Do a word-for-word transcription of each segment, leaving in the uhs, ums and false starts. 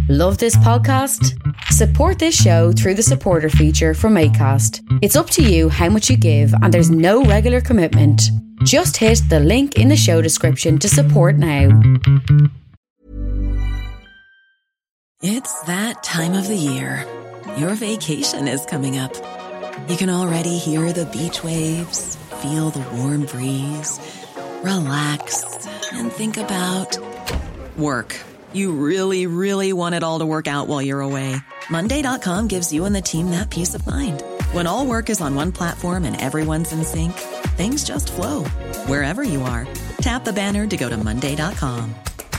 Love this podcast? Support this show through the supporter feature from Acast. It's up to you how much you give and there's no regular commitment. Just hit the link in the show description to support now. It's that time of the year. Your vacation is coming up. You can already hear the beach waves, feel the warm breeze, relax, and think about work. You really, really want it all to work out while you're away. Monday dot com gives you and the team that peace of mind. When all work is on one platform and everyone's in sync, things just flow. Wherever you are, tap the banner to go to Monday dot com.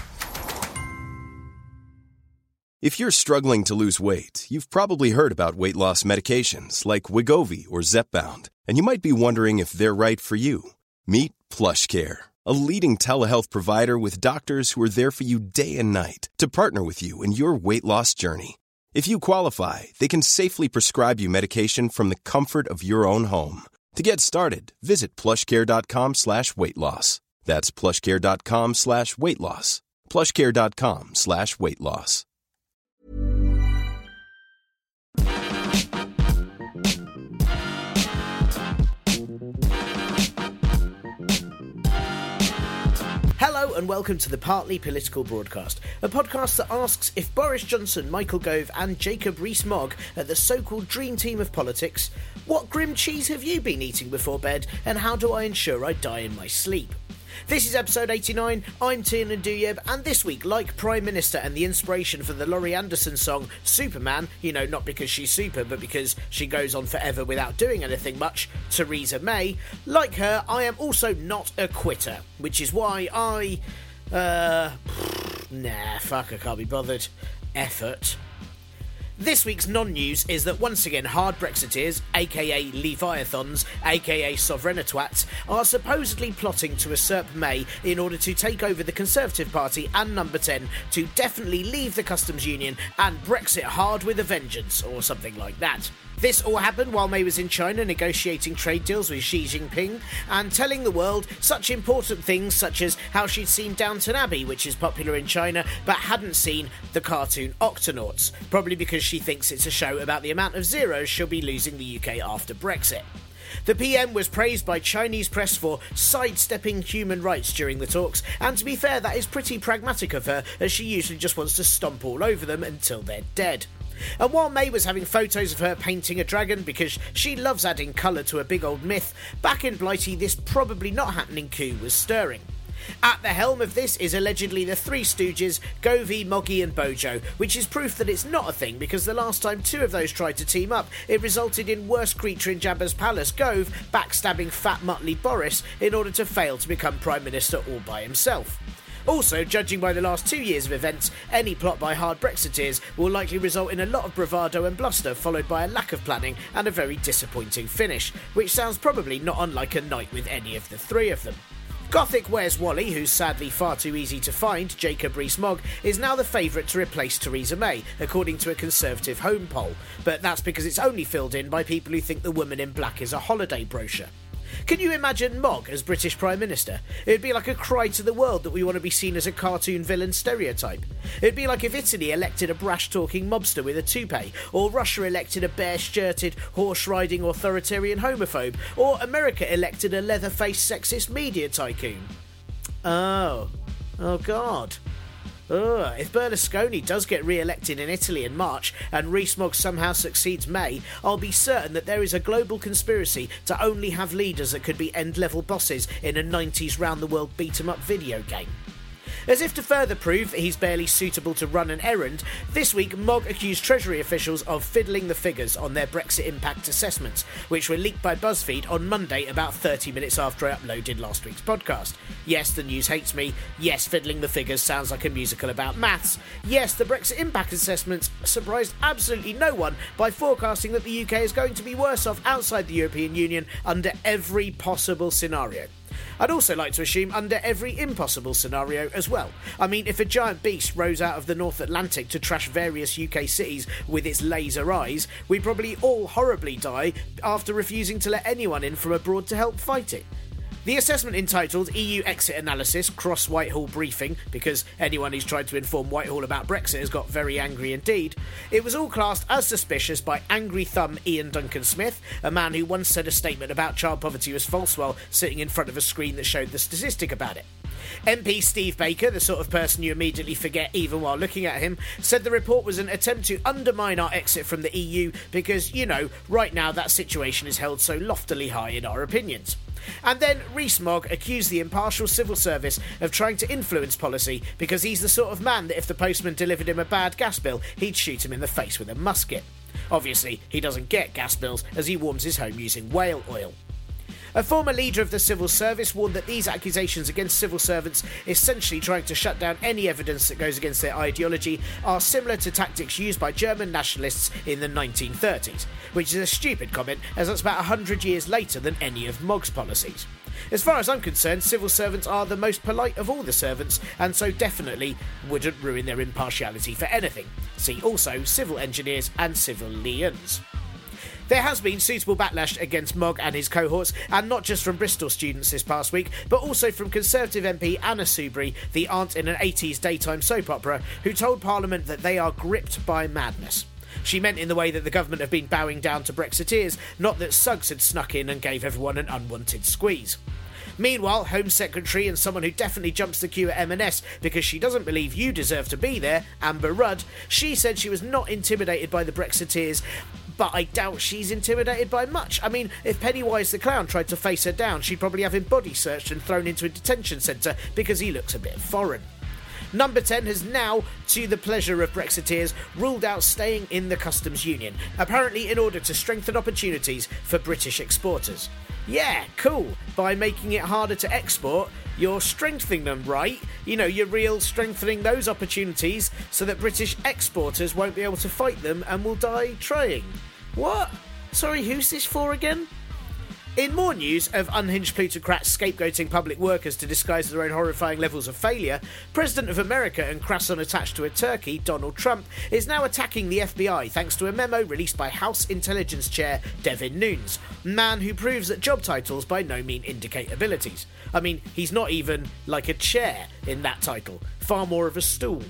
If you're struggling to lose weight, you've probably heard about weight loss medications like Wegovy or Zepbound, and you might be wondering if they're right for you. Meet PlushCare, a leading telehealth provider with doctors who are there for you day and night to partner with you in your weight loss journey. If you qualify, they can safely prescribe you medication from the comfort of your own home. To get started, visit plushcare.com slash weight loss. That's plushcare.com slash weight loss. plushcare.com slash weight loss. Hello and welcome to the Partly Political Broadcast, a podcast that asks if Boris Johnson, Michael Gove and Jacob Rees-Mogg are the so-called dream team of politics, what grim cheese have you been eating before bed, and how do I ensure I die in my sleep? This is episode eighty-nine, I'm Tiernan Douieb, and this week, like Prime Minister and the inspiration for the Laurie Anderson song Superman, you know, not because she's super, but because she goes on forever without doing anything much, Theresa May, like her, I am also not a quitter, which is why I, uh, nah, fuck, I can't be bothered, effort. This week's non-news is that once again hard Brexiteers, aka Leviathans, aka Sovereignitwats, are supposedly plotting to usurp May in order to take over the Conservative Party and Number ten to definitely leave the customs union and Brexit hard with a vengeance, or something like that. This all happened while May was in China negotiating trade deals with Xi Jinping and telling the world such important things such as how she'd seen Downton Abbey, which is popular in China, but hadn't seen the cartoon Octonauts, probably because she thinks it's a show about the amount of zeros she'll be losing the U K after Brexit. The P M was praised by Chinese press for sidestepping human rights during the talks, and to be fair, that is pretty pragmatic of her, as she usually just wants to stomp all over them until they're dead. And while May was having photos of her painting a dragon because she loves adding colour to a big old myth, back in Blighty this probably not happening coup was stirring. At the helm of this is allegedly the Three Stooges, Govey, Moggy and Bojo, which is proof that it's not a thing because the last time two of those tried to team up, it resulted in worst creature in Jabba's palace, Gove, backstabbing fat muttly Boris in order to fail to become Prime Minister all by himself. Also, judging by the last two years of events, any plot by hard Brexiteers will likely result in a lot of bravado and bluster, followed by a lack of planning and a very disappointing finish, which sounds probably not unlike a night with any of the three of them. Gothic Where's Wally, who's sadly far too easy to find, Jacob Rees-Mogg, is now the favourite to replace Theresa May, according to a Conservative home poll, but that's because it's only filled in by people who think the woman in black is a holiday brochure. Can you imagine Mogg as British Prime Minister? It'd be like a cry to the world that we want to be seen as a cartoon villain stereotype. It'd be like if Italy elected a brash-talking mobster with a toupee, or Russia elected a bare-shirted, horse-riding authoritarian homophobe, or America elected a leather-faced sexist media tycoon. Oh. Oh God. Ugh, if Berlusconi does get re-elected in Italy in March and Rees-Mogg somehow succeeds May, I'll be certain that there is a global conspiracy to only have leaders that could be end-level bosses in a nineties round-the-world beat-em-up video game. As if to further prove that he's barely suitable to run an errand, this week Mogg accused Treasury officials of fiddling the figures on their Brexit impact assessments, which were leaked by BuzzFeed on Monday about thirty minutes after I uploaded last week's podcast. Yes, the news hates me. Yes, fiddling the figures sounds like a musical about maths. Yes, the Brexit impact assessments surprised absolutely no one by forecasting that the U K is going to be worse off outside the European Union under every possible scenario. I'd also like to assume under every impossible scenario as well. I mean, if a giant beast rose out of the North Atlantic to trash various U K cities with its laser eyes, we'd probably all horribly die after refusing to let anyone in from abroad to help fight it. The assessment, entitled E U Exit Analysis Cross-Whitehall Briefing, because anyone who's tried to inform Whitehall about Brexit has got very angry indeed, it was all classed as suspicious by angry thumb Ian Duncan Smith, a man who once said a statement about child poverty was false while sitting in front of a screen that showed the statistic about it. M P Steve Baker, the sort of person you immediately forget even while looking at him, said the report was an attempt to undermine our exit from the E U because, you know, right now that situation is held so loftily high in our opinions. And then Rees-Mogg accused the impartial civil service of trying to influence policy because he's the sort of man that if the postman delivered him a bad gas bill, he'd shoot him in the face with a musket. Obviously, he doesn't get gas bills as he warms his home using whale oil. A former leader of the civil service warned that these accusations against civil servants, essentially trying to shut down any evidence that goes against their ideology, are similar to tactics used by German nationalists in the nineteen thirties, which is a stupid comment as that's about one hundred years later than any of Mogg's policies. As far as I'm concerned, civil servants are the most polite of all the servants, and so definitely wouldn't ruin their impartiality for anything. See also civil engineers and civilians. There has been suitable backlash against Mogg and his cohorts, and not just from Bristol students this past week, but also from Conservative M P Anna Soubry, the aunt in an eighties daytime soap opera, who told Parliament that they are gripped by madness. She meant in the way that the government have been bowing down to Brexiteers, not that Suggs had snuck in and gave everyone an unwanted squeeze. Meanwhile, Home Secretary and someone who definitely jumps the queue at M and S because she doesn't believe you deserve to be there, Amber Rudd, she said she was not intimidated by the Brexiteers, but I doubt she's intimidated by much. I mean, if Pennywise the Clown tried to face her down, she'd probably have him body searched and thrown into a detention centre because he looks a bit foreign. Number ten has now, to the pleasure of Brexiteers, ruled out staying in the customs union, apparently in order to strengthen opportunities for British exporters. Yeah, cool. By making it harder to export, you're strengthening them, right? You know, you're real strengthening those opportunities so that British exporters won't be able to fight them and will die trying. What? Sorry, who's this for again? In more news of unhinged plutocrats scapegoating public workers to disguise their own horrifying levels of failure, President of America and Croissant attached to a turkey, Donald Trump, is now attacking the F B I thanks to a memo released by House Intelligence Chair Devin Nunes, man who proves that job titles by no means indicate abilities. I mean, he's not even like a chair in that title, far more of a stool.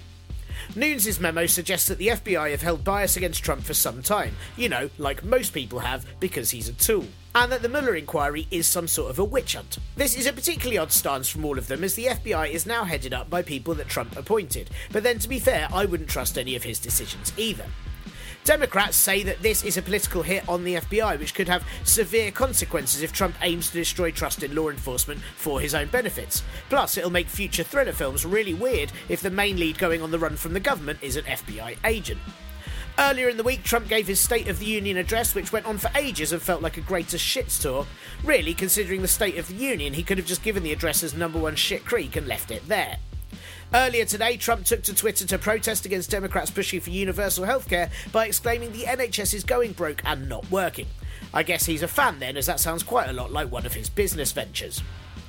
Nunes' memo suggests that the F B I have held bias against Trump for some time, you know, like most people have, because he's a tool, and that the Mueller inquiry is some sort of a witch hunt. This is a particularly odd stance from all of them, as the F B I is now headed up by people that Trump appointed, but then to be fair, I wouldn't trust any of his decisions either. Democrats say that this is a political hit on the F B I, which could have severe consequences if Trump aims to destroy trust in law enforcement for his own benefits. Plus, it'll make future thriller films really weird if the main lead going on the run from the government is an F B I agent. Earlier in the week, Trump gave his State of the Union address, which went on for ages and felt like a greatest shits tour. Really, considering the State of the Union, he could have just given the address as number one shit creek and left it there. Earlier today, Trump took to Twitter to protest against Democrats pushing for universal healthcare by exclaiming the N H S is going broke and not working. I guess he's a fan then, as that sounds quite a lot like one of his business ventures.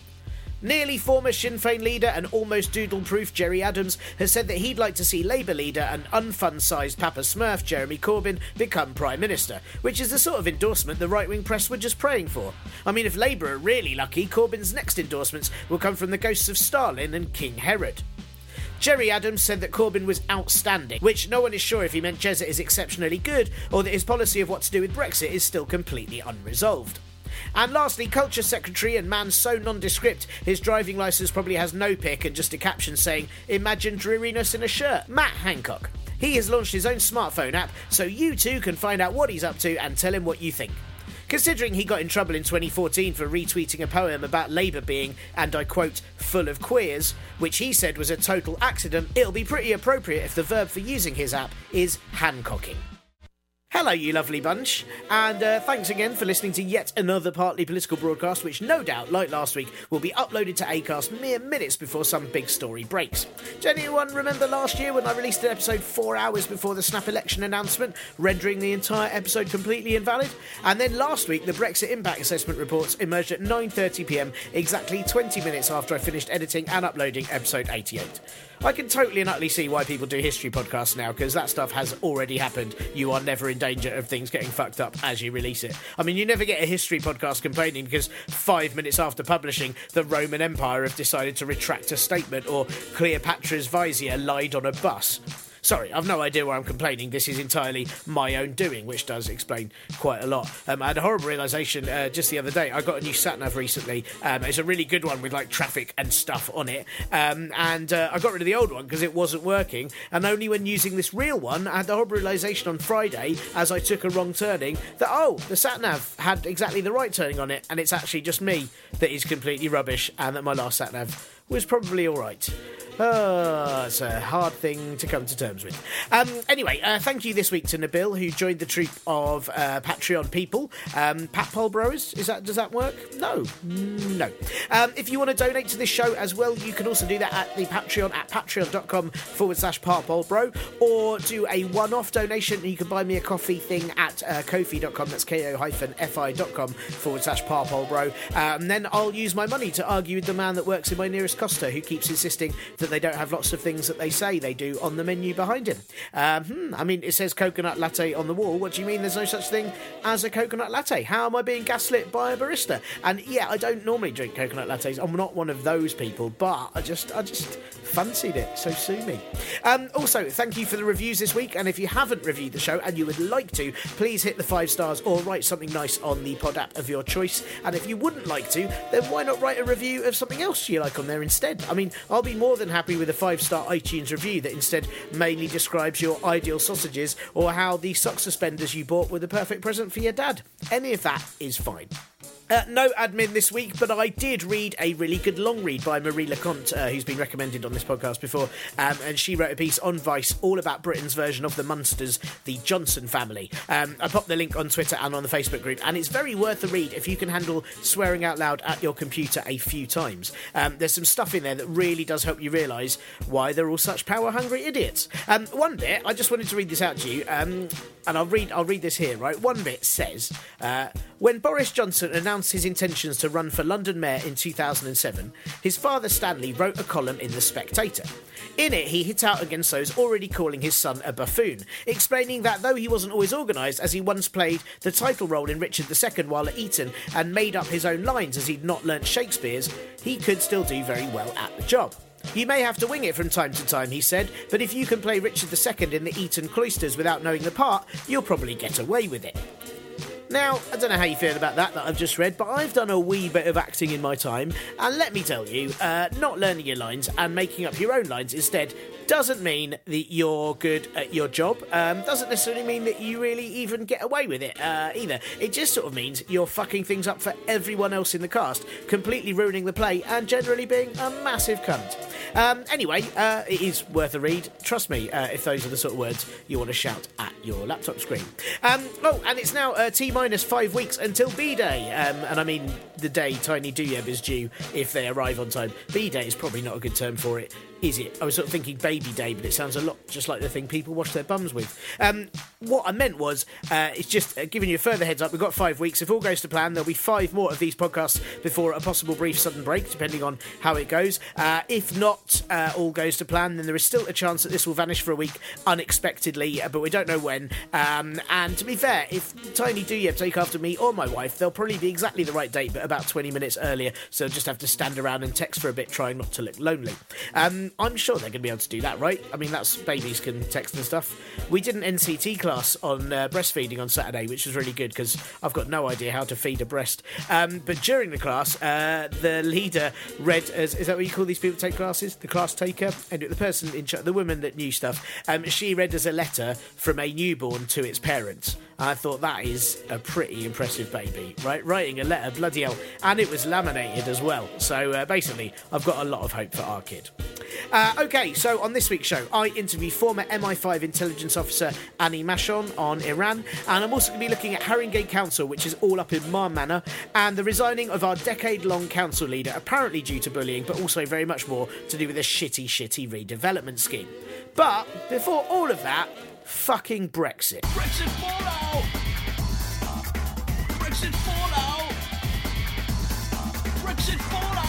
Nearly former Sinn Féin leader and almost doodle-proof Gerry Adams has said that he'd like to see Labour leader and unfun-sized Papa Smurf Jeremy Corbyn become Prime Minister, which is the sort of endorsement the right-wing press were just praying for. I mean, if Labour are really lucky, Corbyn's next endorsements will come from the ghosts of Stalin and King Herod. Gerry Adams said that Corbyn was outstanding, which no one is sure if he meant Jezza is exceptionally good or that his policy of what to do with Brexit is still completely unresolved. And lastly, Culture Secretary and man so nondescript his driving licence probably has no pic and just a caption saying, "Imagine dreariness in a shirt," Matt Hancock. He has launched his own smartphone app, so you too can find out what he's up to and tell him what you think. Considering he got in trouble in twenty fourteen for retweeting a poem about Labour being, and I quote, full of queers, which he said was a total accident, it'll be pretty appropriate if the verb for using his app is Hancocking. Hello, you lovely bunch, and uh, thanks again for listening to yet another Partly Political broadcast, which no doubt, like last week, will be uploaded to Acast mere minutes before some big story breaks. Does anyone remember last year when I released an episode four hours before the snap election announcement, rendering the entire episode completely invalid? And then last week, the Brexit Impact Assessment reports emerged at nine thirty p m, exactly twenty minutes after I finished editing and uploading episode eighty-eight. I can totally and utterly see why people do history podcasts now, because that stuff has already happened. You are never in danger of things getting fucked up as you release it. I mean, you never get a history podcast complaining because five minutes after publishing, the Roman Empire have decided to retract a statement, or Cleopatra's vizier lied on a bus. Sorry, I've no idea why I'm complaining. This is entirely my own doing, which does explain quite a lot. Um, I had a horrible realisation uh, just the other day. I got a new sat-nav recently. Um, it's a really good one with, like, traffic and stuff on it. Um, and uh, I got rid of the old one because it wasn't working. And only when using this real one, I had the horrible realisation on Friday, as I took a wrong turning, that, oh, the sat-nav had exactly the right turning on it, and it's actually just me that is completely rubbish, and that my last sat-nav was probably all right. Oh, it's a hard thing to come to terms with. Um, anyway, uh, thank you this week to Nabil, who joined the troop of uh, Patreon people. Um, Pat Bros, is that, does that work? No. No. Um, if you want to donate to this show as well, you can also do that at the Patreon at patreon.com forward slash Bro, or do a one-off donation. You can buy me a coffee thing at uh, ko-fi.com, that's ko-fi.com forward slash Bro. Um, then I'll use my money to argue with the man that works in my nearest Costa, who keeps insisting that they don't have lots of things that they say they do on the menu behind him. Um, hmm, I mean, it says coconut latte on the wall. What do you mean there's no such thing as a coconut latte? How am I being gaslit by a barista? And yeah, I don't normally drink coconut lattes. I'm not one of those people, but I just I just fancied it, so sue me. Um, also, thank you for the reviews this week, and if you haven't reviewed the show and you would like to, please hit the five stars or write something nice on the pod app of your choice. And if you wouldn't like to, then why not write a review of something else you like on there instead? I mean, I'll be more than happy with a five-star iTunes review that instead mainly describes your ideal sausages, or how the sock suspenders you bought were the perfect present for your dad. Any of that is fine. Uh, no admin this week, but I did read a really good long read by Marie Leconte, uh, who's been recommended on this podcast before, um, and she wrote a piece on Vice all about Britain's version of the Munsters, the Johnson family. Um, I popped the link on Twitter and on the Facebook group, and it's very worth a read if you can handle swearing out loud at your computer a few times. Um, there's some stuff in there that really does help you realise why they're all such power-hungry idiots. Um, one bit, I just wanted to read this out to you, um, and I'll read, I'll read this here, right? One bit says, uh, when Boris Johnson announced his intentions to run for London Mayor in two thousand seven, his father Stanley wrote a column in The Spectator. In it, he hit out against those already calling his son a buffoon, explaining that though he wasn't always organised, as he once played the title role in Richard the Second while at Eton and made up his own lines as he'd not learnt Shakespeare's, he could still do very well at the job. You may have to wing it from time to time, he said, but if you can play Richard the Second in the Eton cloisters without knowing the part, you'll probably get away with it. Now, I don't know how you feel about that that I've just read, but I've done a wee bit of acting in my time, and let me tell you, uh, not learning your lines and making up your own lines instead doesn't mean that you're good at your job, um, doesn't necessarily mean that you really even get away with it uh, either. It just sort of means you're fucking things up for everyone else in the cast, completely ruining the play and generally being a massive cunt. Um, anyway, uh, it is worth a read, trust me, uh, if those are the sort of words you want to shout at your laptop screen. Um, oh, and it's now uh, T-minus five weeks until B-Day, um, and I mean the day Tiny Duyeb is due if they arrive on time. B-Day is probably not a good term for it, is it? I was sort of thinking Baby Day, but it sounds a lot just like the thing people wash their bums with. Um, what I meant was, uh, it's just uh, giving you a further heads up. We've got five weeks. If all goes to plan, there'll be five more of these podcasts before a possible brief sudden break, depending on how it goes. Uh, if not uh, all goes to plan, then there is still a chance that this will vanish for a week unexpectedly, uh, but we don't know when. Um, and to be fair, if Tiny Duyeb take after me or my wife, they'll probably be exactly the right date, but about twenty minutes earlier, so just have to stand around and text for a bit, trying not to look lonely. Um, I'm sure they're going to be able to do that, right? I mean, that's babies can text and stuff. We did an N C T class on uh, breastfeeding on Saturday, which was really good because I've got no idea how to feed a breast. Um, but during the class, uh, the leader read, as, is that what you call these people that take classes? The class taker? And the person in charge, the woman that knew stuff, um, she read as a letter from a newborn to its parents. I thought that is a pretty impressive baby, right? Writing a letter, bloody hell. And it was laminated as well. So uh, basically, I've got a lot of hope for our kid. Uh, okay, so on this week's show, I interview former M I five intelligence officer Annie Machon on Iran, and I'm also going to be looking at Haringey Council, which is all up in Mar Manor, and the resigning of our decade-long council leader, apparently due to bullying, but also very much more to do with a shitty, shitty redevelopment scheme. But before all of that, fucking Brexit. Brexit fallout! Brexit fallout! Brexit fallout!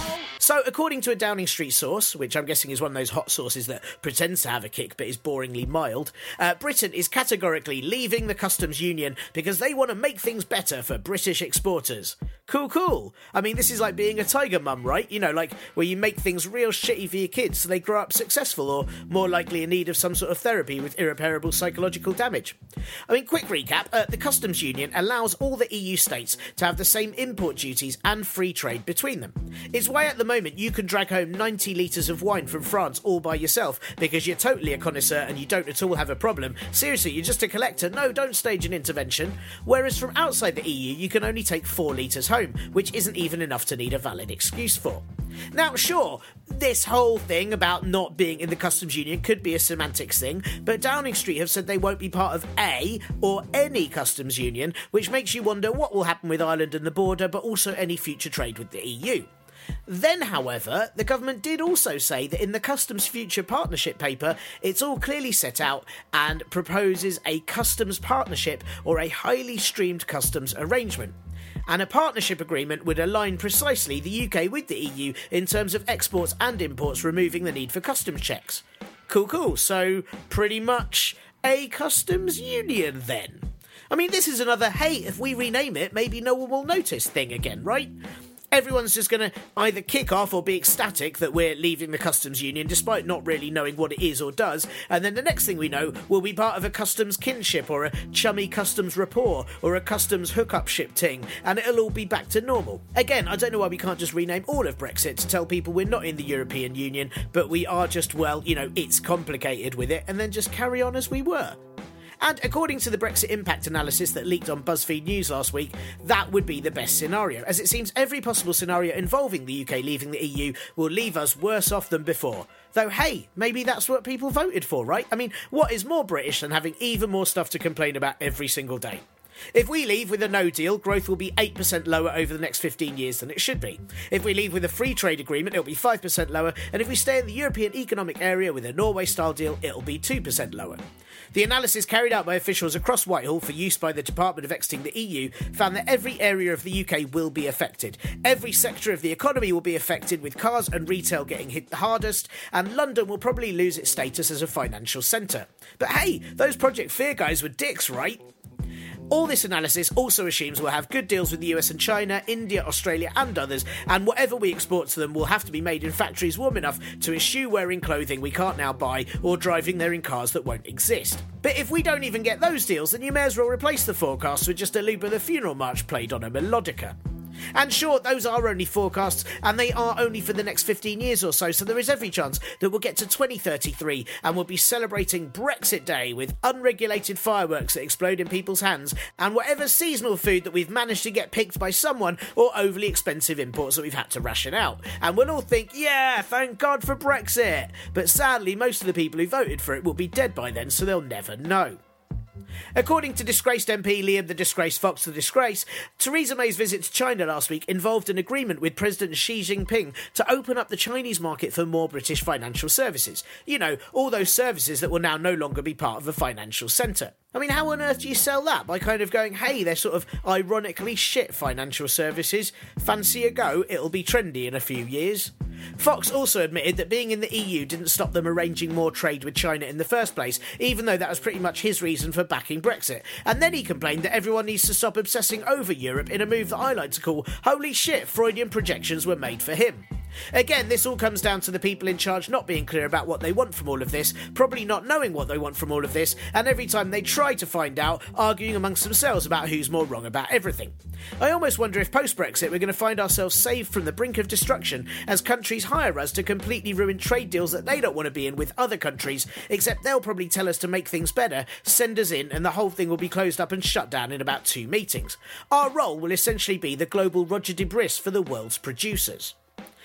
So, according to a Downing Street source, which I'm guessing is one of those hot sauces that pretends to have a kick but is boringly mild, uh, Britain is categorically leaving the customs union because they want to make things better for British exporters. Cool, cool. I mean, this is like being a tiger mum, right? You know, like where you make things real shitty for your kids so they grow up successful or more likely in need of some sort of therapy with irreparable psychological damage. I mean, quick recap, uh, the customs union allows all the E U states to have the same import duties and free trade between them. It's why at the moment you can drag home ninety litres of wine from France all by yourself because you're totally a connoisseur and you don't at all have a problem. Seriously, you're just a collector. No, don't stage an intervention. Whereas from outside the E U, you can only take four litres home, which isn't even enough to need a valid excuse for. Now, sure, this whole thing about not being in the customs union could be a semantics thing, but Downing Street have said they won't be part of a or any customs union, which makes you wonder what will happen with Ireland and the border, but also any future trade with the E U. Then, however, the government did also say that in the Customs Future Partnership paper, it's all clearly set out and proposes a customs partnership or a highly streamed customs arrangement. And a partnership agreement would align precisely the U K with the E U in terms of exports and imports, removing the need for customs checks. Cool, cool. So, pretty much a customs union then. I mean, this is another, hey, if we rename it, maybe no one will notice thing again, right? Everyone's just going to either kick off or be ecstatic that we're leaving the customs union despite not really knowing what it is or does, and then the next thing we know, we'll be part of a customs kinship or a chummy customs rapport or a customs hookup ship ting, and it'll all be back to normal. Again, I don't know why we can't just rename all of Brexit to tell people we're not in the European Union, but we are just, well, you know, it's complicated with it, and then just carry on as we were. And according to the Brexit impact analysis that leaked on BuzzFeed News last week, that would be the best scenario, as it seems every possible scenario involving the U K leaving the E U will leave us worse off than before. Though, hey, maybe that's what people voted for, right? I mean, what is more British than having even more stuff to complain about every single day? If we leave with a no deal, growth will be eight percent lower over the next fifteen years than it should be. If we leave with a free trade agreement, it'll be five percent lower, and if we stay in the European Economic Area with a Norway-style deal, it'll be two percent lower. The analysis carried out by officials across Whitehall for use by the Department of Exiting the E U found that every area of the U K will be affected. Every sector of the economy will be affected, with cars and retail getting hit the hardest, and London will probably lose its status as a financial centre. But hey, those Project Fear guys were dicks, right? All this analysis also assumes we'll have good deals with the U S and China, India, Australia and others, and whatever we export to them will have to be made in factories warm enough to eschew wearing clothing we can't now buy or driving there in cars that won't exist. But if we don't even get those deals, then you may as well replace the forecasts with just a loop of the funeral march played on a melodica. And sure, those are only forecasts, and they are only for the next fifteen years or so, so there is every chance that we'll get to twenty thirty-three and we'll be celebrating Brexit Day with unregulated fireworks that explode in people's hands, and whatever seasonal food that we've managed to get picked by someone, or overly expensive imports that we've had to ration out. And we'll all think, yeah, thank God for Brexit! But sadly, most of the people who voted for it will be dead by then, so they'll never know. According to disgraced M P Liam the Disgraced Fox the Disgrace, Theresa May's visit to China last week involved an agreement with President Xi Jinping to open up the Chinese market for more British financial services. You know, all those services that will now no longer be part of a financial centre. I mean, how on earth do you sell that? By kind of going, hey, they're sort of ironically shit financial services. Fancy a go, it'll be trendy in a few years. Fox also admitted that being in the E U didn't stop them arranging more trade with China in the first place, even though that was pretty much his reason for backing Brexit. And then he complained that everyone needs to stop obsessing over Europe in a move that I like to call, holy shit, Freudian projections were made for him. Again, this all comes down to the people in charge not being clear about what they want from all of this, probably not knowing what they want from all of this, and every time they try to find out, arguing amongst themselves about who's more wrong about everything. I almost wonder if post-Brexit we're going to find ourselves saved from the brink of destruction as countries hire us to completely ruin trade deals that they don't want to be in with other countries, except they'll probably tell us to make things better, send us in, and the whole thing will be closed up and shut down in about two meetings. Our role will essentially be the global Roger Debris for the world's producers.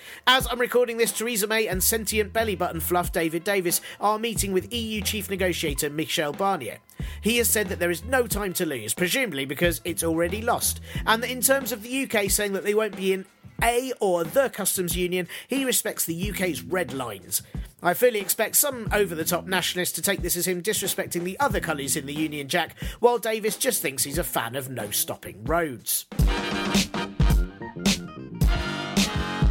As I'm recording this, Theresa May and sentient belly button fluff David Davis are meeting with E U Chief Negotiator Michel Barnier. He has said that there is no time to lose, presumably because it's already lost, and that in terms of the U K saying that they won't be in a or the customs union, he respects the U K's red lines. I fully expect some over-the-top nationalists to take this as him disrespecting the other colours in the Union Jack, while Davis just thinks he's a fan of no stopping roads.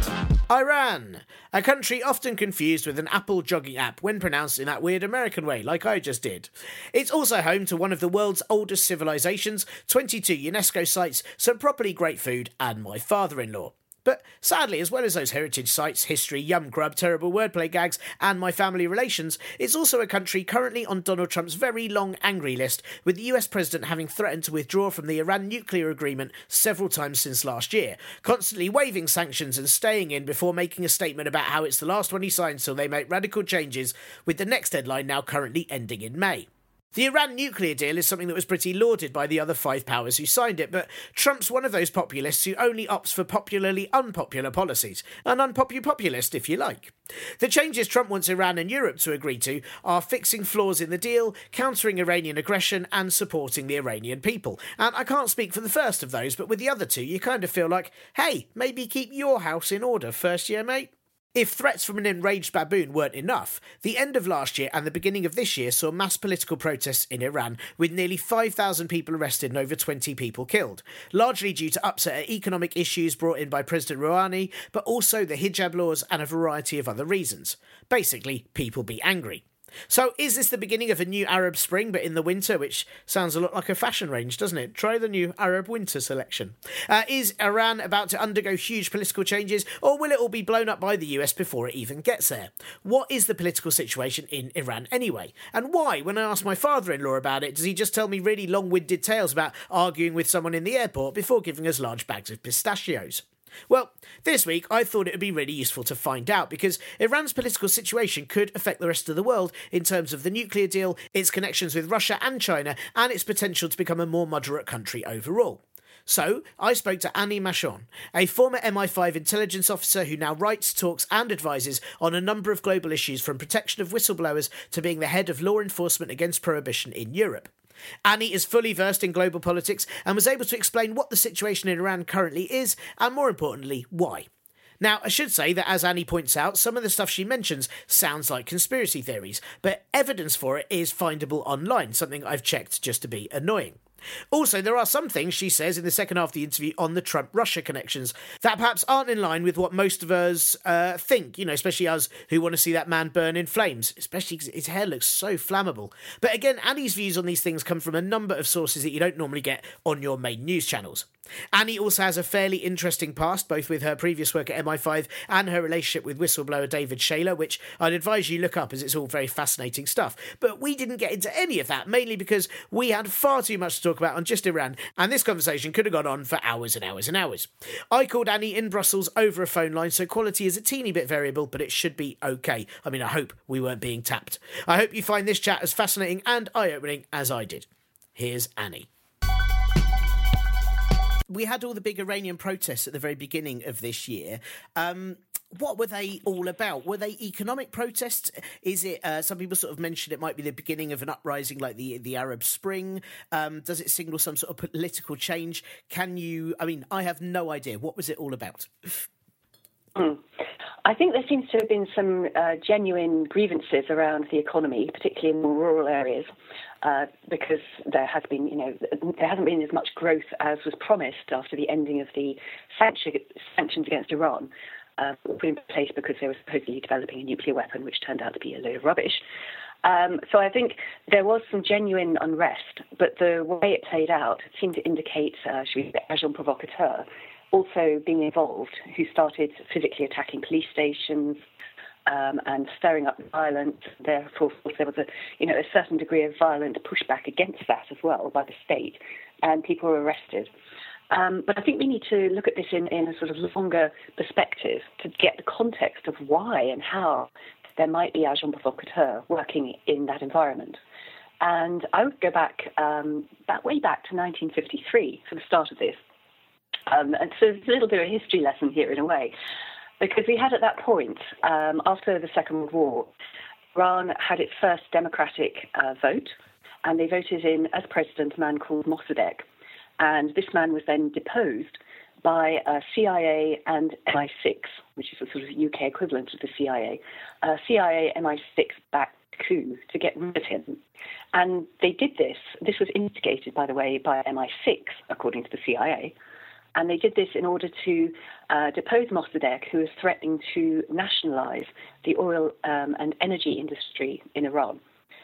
Iran, a country often confused with an Apple jogging app when pronounced in that weird American way, like I just did. It's also home to one of the world's oldest civilizations, twenty-two UNESCO sites, some properly great food, and my father-in-law. But sadly, as well as those heritage sites, history, yum grub, terrible wordplay gags, and my family relations, it's also a country currently on Donald Trump's very long angry list, with the U S president having threatened to withdraw from the Iran nuclear agreement several times since last year, constantly waiving sanctions and staying in before making a statement about how it's the last one he signs till they make radical changes, with the next deadline now currently ending in May. The Iran nuclear deal is something that was pretty lauded by the other five powers who signed it, but Trump's one of those populists who only opts for popularly unpopular policies. An unpopular populist, if you like. The changes Trump wants Iran and Europe to agree to are fixing flaws in the deal, countering Iranian aggression, and supporting the Iranian people. And I can't speak for the first of those, but with the other two, you kind of feel like, hey, maybe keep your house in order first year, mate. If threats from an enraged baboon weren't enough, the end of last year and the beginning of this year saw mass political protests in Iran, with nearly five thousand people arrested and over twenty people killed, largely due to upset at economic issues brought in by President Rouhani, but also the hijab laws and a variety of other reasons. Basically, people be angry. So is this the beginning of a new Arab Spring, but in the winter, which sounds a lot like a fashion range, doesn't it? Try the new Arab winter selection. Uh, is Iran about to undergo huge political changes, or will it all be blown up by the U S before it even gets there? What is the political situation in Iran anyway? And why, when I ask my father-in-law about it, does he just tell me really long-winded tales about arguing with someone in the airport before giving us large bags of pistachios? Well, this week I thought it would be really useful to find out, because Iran's political situation could affect the rest of the world in terms of the nuclear deal, its connections with Russia and China, and its potential to become a more moderate country overall. So, I spoke to Annie Machon, a former M I five intelligence officer who now writes, talks and advises on a number of global issues, from protection of whistleblowers to being the head of law enforcement against prohibition in Europe. Annie is fully versed in global politics and was able to explain what the situation in Iran currently is, and more importantly, why. Now, I should say that, as Annie points out, some of the stuff she mentions sounds like conspiracy theories, but evidence for it is findable online, something I've checked just to be annoying. Also, there are some things she says in the second half of the interview on the Trump-Russia connections that perhaps aren't in line with what most of us uh, think, you know, especially us who want to see that man burn in flames, especially because his hair looks so flammable. But again, Annie's views on these things come from a number of sources that you don't normally get on your main news channels. Annie also has a fairly interesting past, both with her previous work at M I five and her relationship with whistleblower David Shayler, which I'd advise you look up, as it's all very fascinating stuff. But we didn't get into any of that, mainly because we had far too much to talk about on just Iran, and this conversation could have gone on for hours and hours and hours. I called Annie in Brussels over a phone line, so quality is a teeny bit variable, but it should be okay. I mean, I hope we weren't being tapped. I hope you find this chat as fascinating and eye-opening as I did. Here's Annie. We had all the big Iranian protests at the very beginning of this year. Um, what were they all about? Were they economic protests? Is it, uh, some people sort of mentioned it might be the beginning of an uprising like the, the Arab Spring? Um, does it signal some sort of political change? Can you, I mean, I have no idea. What was it all about? Mm. I think there seems to have been some uh, genuine grievances around the economy, particularly in more rural areas, uh, because there has been, you know, there hasn't been as much growth as was promised after the ending of the sanctions against Iran, uh, put in place because they were supposedly developing a nuclear weapon, which turned out to be a load of rubbish. Um, so I think there was some genuine unrest, but the way it played out seemed to indicate, uh, should we say, agent provocateur, also being involved, who started physically attacking police stations um, and stirring up violence. Therefore, there was a, you know, a certain degree of violent pushback against that as well by the state, and people were arrested. Um, but I think we need to look at this in, in a sort of longer perspective to get the context of why and how there might be agent provocateur working in that environment. And I would go back, um, back way back to nineteen fifty-three for the start of this. Um, and so it's a little bit of a history lesson here in a way, because we had at that point, um, after the Second World War, Iran had its first democratic uh, vote, and they voted in as president a man called Mossadegh. And this man was then deposed by uh, C I A and M I six, which is a sort of U K equivalent of the C I A. Uh, C I A M I six backed coup to get rid of him. And they did this. This was instigated, by the way, by M I six, according to the C I A. And they did this in order to uh, depose Mossadegh, who was threatening to nationalize the oil um, and energy industry in Iran.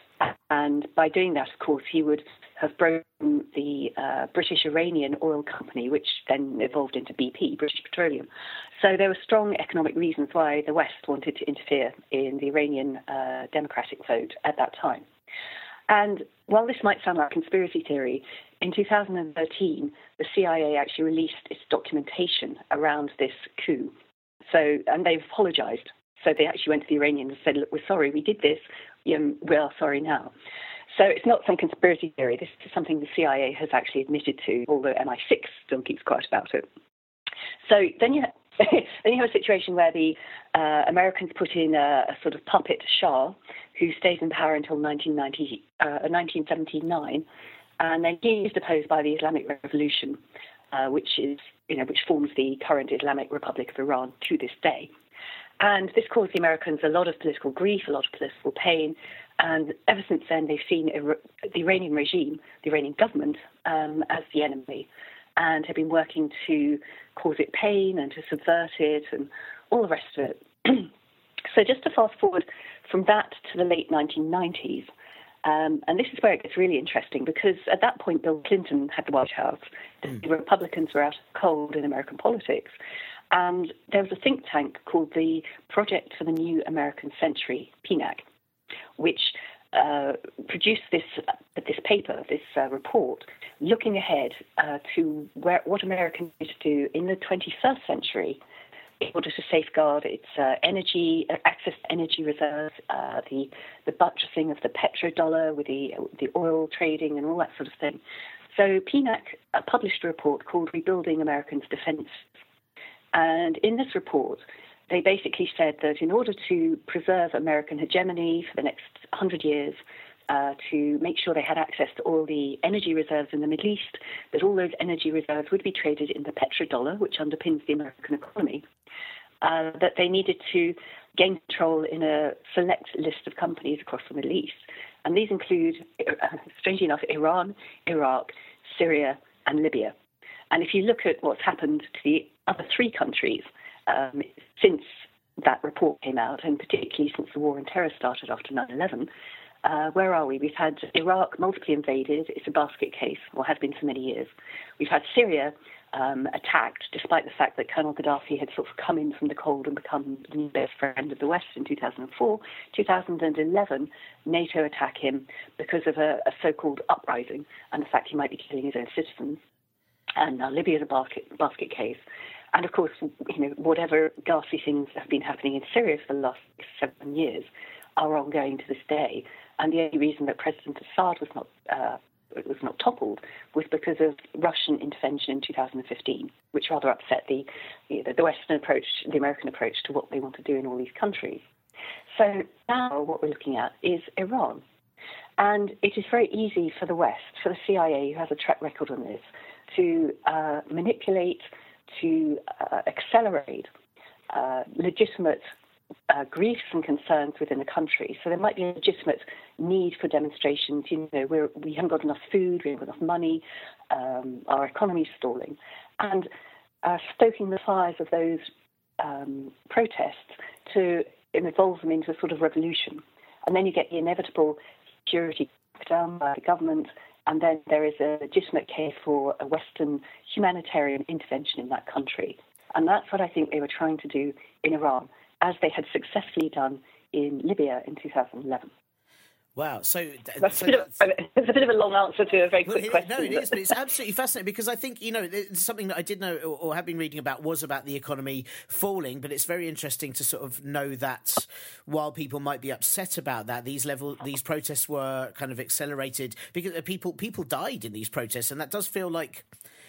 And by doing that, of course, he would have broken the uh, British Iranian Oil Company, which then evolved into B P, British Petroleum. So there were strong economic reasons why the West wanted to interfere in the Iranian uh, democratic vote at that time. And while this might sound like conspiracy theory, in two thousand thirteen, the C I A actually released its documentation around this coup. So, and they've apologized. So they actually went to the Iranians and said, look, we're sorry, we did this. Um, we are sorry now. So it's not some conspiracy theory. This is something the C I A has actually admitted to, although M I six still keeps quiet about it. So then you have, then you have a situation where the uh, Americans put in a, a sort of puppet Shah who stays in power until nineteen ninety, uh, nineteen seventy-nine, and then he is deposed by the Islamic Revolution, uh, which is you know which forms the current Islamic Republic of Iran to this day. And this caused the Americans a lot of political grief, a lot of political pain. And ever since then, they've seen the Iranian regime, the Iranian government, um, as the enemy, and have been working to cause it pain and to subvert it and all the rest of it. So just to fast forward from that to the late nineteen nineties, um, and this is where it gets really interesting, because at that point, Bill Clinton had the White House. Mm. The Republicans were out of cold in American politics. And there was a think tank called the Project for the New American Century, P N A C, which uh, produced this uh, this paper, this uh, report, looking ahead uh, to where, what America needs to do in the twenty-first century in order to safeguard its uh, energy, uh, access to energy reserves, uh, the the buttressing of the petrodollar with the the oil trading and all that sort of thing. So P N A C uh, published a report called Rebuilding Americans' Defense. And in this report, they basically said that in order to preserve American hegemony for the next one hundred years, uh, to make sure they had access to all the energy reserves in the Middle East, that all those energy reserves would be traded in the petrodollar, which underpins the American economy, uh, that they needed to gain control in a select list of companies across the Middle East. And these include, uh, strangely enough, Iran, Iraq, Syria, and Libya. And if you look at what's happened to the other three countries um, since that report came out, and particularly since the war on terror started after nine eleven, uh, where are we? We've had Iraq multiply invaded. It's a basket case, or has been for many years. We've had Syria um, attacked, despite the fact that Colonel Gaddafi had sort of come in from the cold and become the new best friend of the West in two thousand four. two thousand eleven, NATO attacked him because of a, a so-called uprising and the fact he might be killing his own citizens. And now Libya is a basket, basket case. And of course, you know, whatever ghastly things have been happening in Syria for the last seven years are ongoing to this day. And the only reason that President Assad was not uh, was not toppled was because of Russian intervention in two thousand fifteen, which rather upset the you know, the Western approach, the American approach to what they want to do in all these countries. So now what we're looking at is Iran. And it is very easy for the West, for the C I A, who has a track record on this, to uh, manipulate, to uh, accelerate uh, legitimate uh, griefs and concerns within the country. So there might be a legitimate need for demonstrations. You know, we're, we haven't got enough food, we haven't got enough money, um, our economy's stalling. And uh, stoking the fires of those um, protests to involve them into a sort of revolution. And then you get the inevitable security crackdown by the government, and then there is a legitimate case for a Western humanitarian intervention in that country. And that's what I think they were trying to do in Iran, as they had successfully done in Libya in two thousand eleven. Wow, so that's, so a, bit of, that's a bit of a long answer to a very quick well, it, question. No, it is, but it's absolutely fascinating, because I think, you know, something that I did know or, or have been reading about was about the economy falling, but it's very interesting to sort of know that while people might be upset about that, these level these protests were kind of accelerated because people people died in these protests, and that does feel like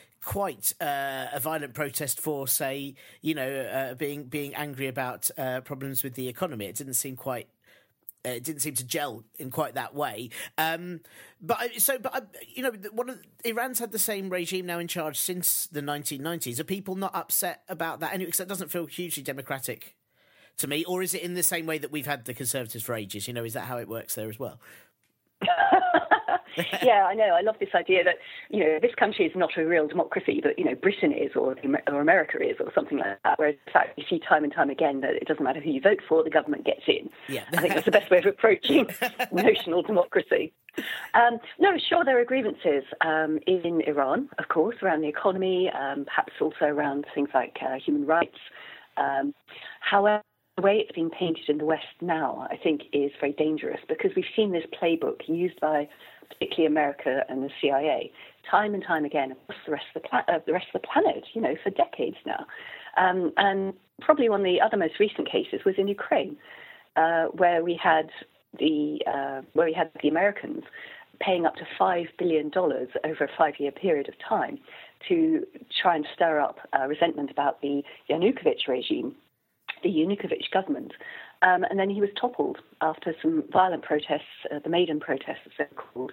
quite uh, a violent protest for, say, you know, uh, being being angry about uh, problems with the economy. It didn't seem quite. Uh, it didn't seem to gel in quite that way. Um, but I- so, but I, you know, one of Iran's had the same regime now in charge since the nineteen nineties. Are people not upset about that anyway? Because that doesn't feel hugely democratic to me. Or is it in the same way that we've had the Conservatives for ages? You know, is that how it works there as well? Yeah, I know. I love this idea that, you know, this country is not a real democracy, but, you know, Britain is, or, or America is, or something like that. Whereas, in fact, you see time and time again that it doesn't matter who you vote for, the government gets in. Yeah. I think that's the best way of approaching notional democracy. Um, no, sure, there are grievances um, in Iran, of course, around the economy, um, perhaps also around things like uh, human rights. Um, however, the way it's being painted in the West now, I think, is very dangerous because we've seen this playbook used by particularly America and the C I A time and time again across the rest of the, pla- uh, the rest of the planet, you know, for decades now. Um, and probably one of the other most recent cases was in Ukraine, uh, where we had the uh, where we had the Americans paying up to five billion dollars over a five-year period of time to try and stir up uh, resentment about the Yanukovych regime, the Yanukovych government. Um, and then he was toppled after some violent protests, uh, the Maidan protests, as they're called,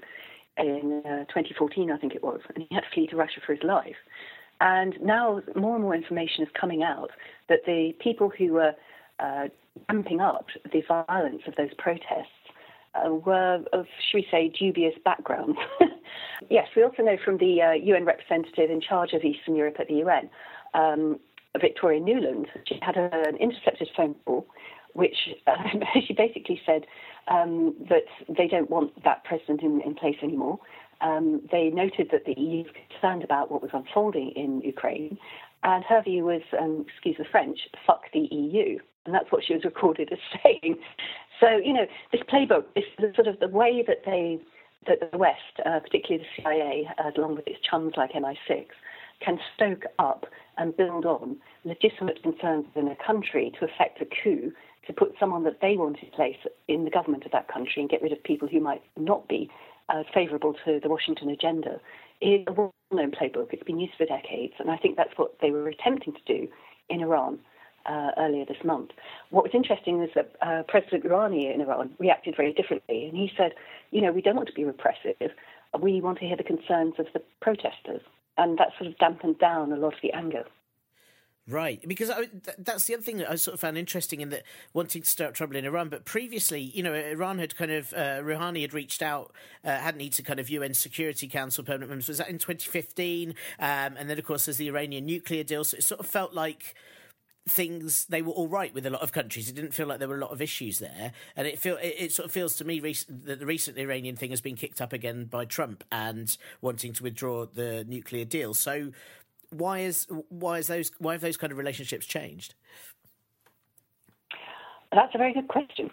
in uh, twenty fourteen, I think it was, and he had to flee to Russia for his life. And now more and more information is coming out that the people who were uh, ramping up the violence of those protests uh, were of, should we say, dubious backgrounds. Yes, we also know from the uh, U N representative in charge of Eastern Europe at the U N, um, Victoria Nuland, she had a, an intercepted phone call, which uh, she basically said um, that they don't want that president in, in place anymore. Um, they noted that the E U was concerned about what was unfolding in Ukraine, and her view was, um, excuse the French, fuck the E U. And that's what she was recorded as saying. So, you know, this playbook, this is sort of the way that they, that the West, uh, particularly the C I A, uh, along with its chums like M I six, can stoke up and build on legitimate concerns within a country to effect a coup, to put someone that they want in place in the government of that country and get rid of people who might not be uh, favourable to the Washington agenda, is a well-known playbook. It's been used for decades, and I think that's what they were attempting to do in Iran uh, earlier this month. What was interesting was that uh, President Rouhani in Iran reacted very differently, and he said, you know, we don't want to be repressive. We want to hear the concerns of the protesters. And that sort of dampened down a lot of the anger. Right, because I, th- that's the other thing that I sort of found interesting in that wanting to stir up trouble in Iran. But previously, you know, Iran had kind of, uh, Rouhani had reached out, uh, hadn't he, to kind of U N Security Council permanent members. Was that in twenty fifteen? Um, and then, of course, there's the Iranian nuclear deal. So it sort of felt like things, they were all right with a lot of countries. It didn't feel like there were a lot of issues there. And it feel it, it sort of feels to me rec- that the recent Iranian thing has been kicked up again by Trump and wanting to withdraw the nuclear deal. So why is why is those why have those kind of relationships changed? That's a very good question.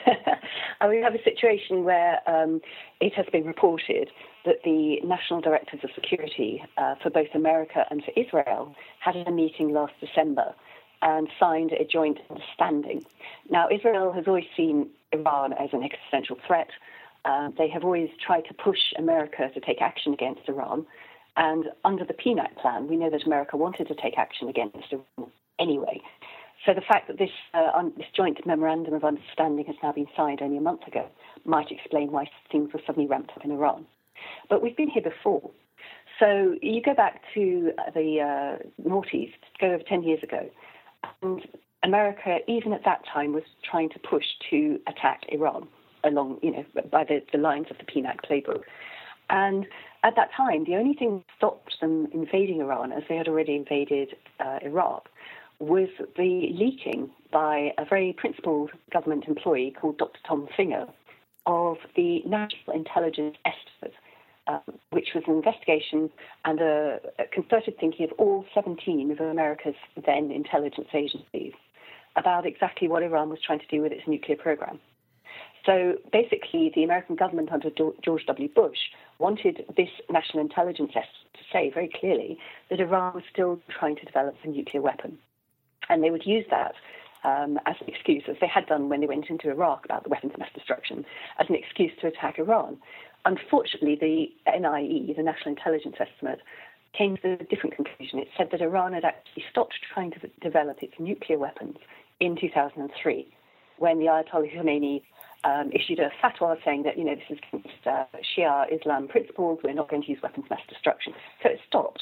And we have a situation where um, it has been reported that the National Directors of Security uh, for both America and for Israel had a meeting last December and signed a joint understanding. Now, Israel has always seen Iran as an existential threat. Uh, they have always tried to push America to take action against Iran. And under the P NAC plan, we know that America wanted to take action against Iran anyway. So the fact that this, uh, un- this joint memorandum of understanding has now been signed only a month ago might explain why things were suddenly ramped up in Iran. But we've been here before. So you go back to the uh, noughties, go over ten years ago, and America, even at that time, was trying to push to attack Iran along, you know, by the, the lines of the P NAC playbook. And at that time, the only thing that stopped them invading Iran, as they had already invaded uh, Iraq, was the leaking by a very principled government employee called Doctor Tom Finger of the National Intelligence Estimate, uh, which was an investigation and a, a concerted thinking of all seventeen of America's then intelligence agencies about exactly what Iran was trying to do with its nuclear program. So basically, the American government under George W. Bush wanted this national intelligence estimate to say very clearly that Iran was still trying to develop a nuclear weapon. And they would use that um, as an excuse, as they had done when they went into Iraq about the weapons of mass destruction, as an excuse to attack Iran. Unfortunately, the N I E, the National Intelligence Estimate, came to a different conclusion. It said that Iran had actually stopped trying to develop its nuclear weapons in two thousand three, when the Ayatollah Khomeini um, issued a fatwa saying that, you know, this is against uh, Shia Islam principles, we're not going to use weapons of mass destruction. So it stopped.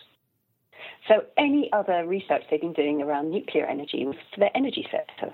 So any other research they've been doing around nuclear energy was for their energy sector.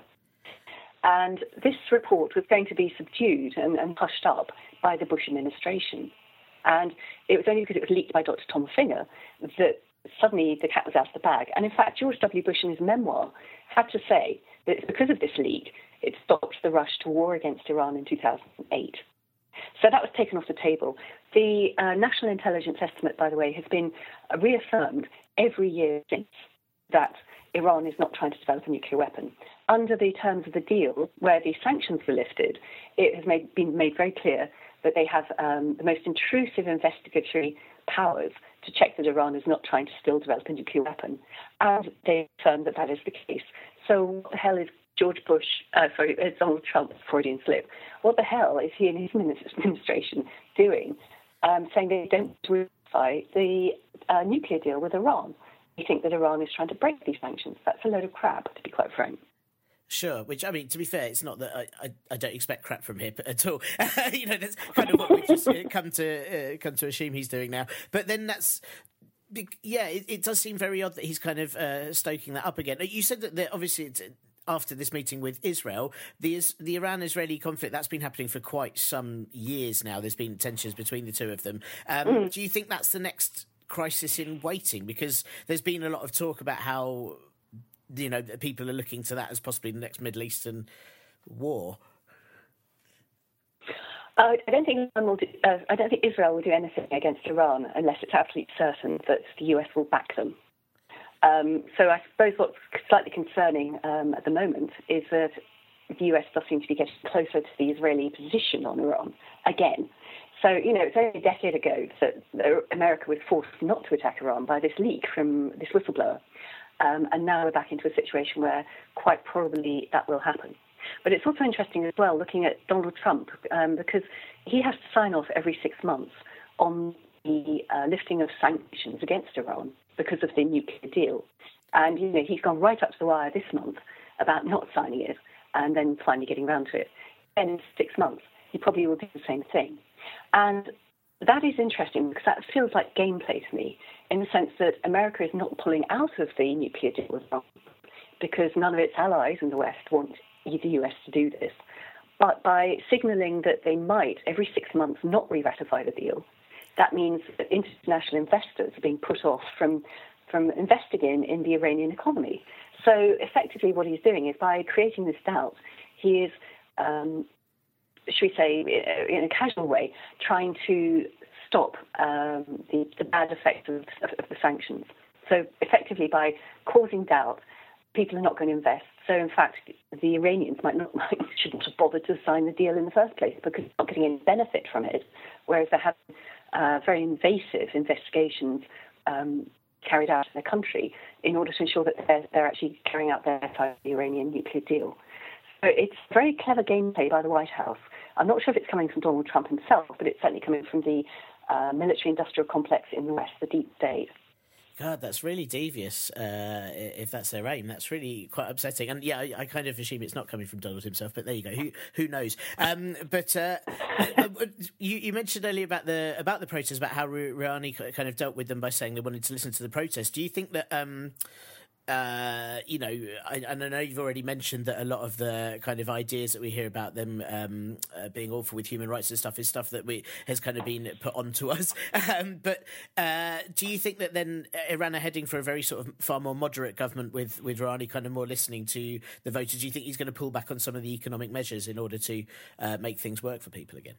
And this report was going to be subdued and, and hushed up by the Bush administration. And it was only because it was leaked by Doctor Tom Finger that suddenly the cat was out of the bag. And in fact, George W. Bush in his memoir had to say that it's because of this leak, it stopped the rush to war against Iran in two thousand eight. So that was taken off the table. The uh, national intelligence estimate, by the way, has been uh, reaffirmed every year since that Iran is not trying to develop a nuclear weapon. Under the terms of the deal, where the sanctions were lifted, it has made, been made very clear that they have um, the most intrusive investigatory powers to check that Iran is not trying to still develop a nuclear weapon. And they affirm that that is the case. So what the hell is George Bush, uh, sorry, uh, Donald Trump, Freudian slip, what the hell is he and his administration doing, um, saying they don't ratify the uh, nuclear deal with Iran? They think that Iran is trying to break these sanctions. That's a load of crap, to be quite frank. Sure, which, I mean, to be fair, it's not that I, I, I don't expect crap from him at all. You know, that's kind of what we've just come to uh, come to assume he's doing now. But then that's, yeah, it, it does seem very odd that he's kind of uh, stoking that up again. You said that, that obviously it's, after this meeting with Israel, the the Iran-Israeli conflict, that's been happening for quite some years now. There's been tensions between the two of them. Um, mm. Do you think that's the next crisis in waiting? Because there's been a lot of talk about how, you know, people are looking to that as possibly the next Middle Eastern war. Uh, I don't think will do, uh, I don't think Israel will do anything against Iran unless it's absolutely certain that the U S will back them. Um, so I suppose what's slightly concerning um, at the moment is that the U S does seem to be getting closer to the Israeli position on Iran again. So, you know, it's only a decade ago that America was forced not to attack Iran by this leak from this whistleblower. Um, and now we're back into a situation where quite probably that will happen. But it's also interesting as well looking at Donald Trump, um, because he has to sign off every six months on the uh, lifting of sanctions against Iran because of the nuclear deal. And, you know, he's gone right up to the wire this month about not signing it and then finally getting around to it. And in six months, he probably will do the same thing. And that is interesting because that feels like gameplay to me in the sense that America is not pulling out of the nuclear deal with Iran because none of its allies in the West want the U S to do this. But by signalling that they might, every six months, not re-ratify the deal, that means that international investors are being put off from, from investing in, in the Iranian economy. So effectively what he's doing is by creating this doubt, he is, um, should we say, in a casual way, trying to stop um, the, the bad effects of, of, of the sanctions. So effectively by causing doubt, people are not going to invest. So in fact, the Iranians might not shouldn't have bothered to sign the deal in the first place because they're not getting any benefit from it, whereas they're having uh, very invasive investigations um, carried out in their country in order to ensure that they're, they're actually carrying out their side of the Iranian nuclear deal. So it's very clever gameplay by the White House. I'm not sure if it's coming from Donald Trump himself, but it's certainly coming from the uh, military-industrial complex in the West, the deep state. God, that's really devious, uh, if that's their aim. That's really quite upsetting. And, yeah, I, I kind of assume it's not coming from Donald himself, but there you go. Who who knows? Um, but uh, you, you mentioned earlier about the about the protests, about how Rouhani kind of dealt with them by saying they wanted to listen to the protests. Do you think that... Um, Uh, you know, I, and I know you've already mentioned that a lot of the kind of ideas that we hear about them um, uh, being awful with human rights and stuff is stuff that we has kind of been put onto us. Um, but uh, do you think that then Iran are heading for a very sort of far more moderate government with, with Rouhani kind of more listening to the voters? Do you think he's going to pull back on some of the economic measures in order to uh, make things work for people again?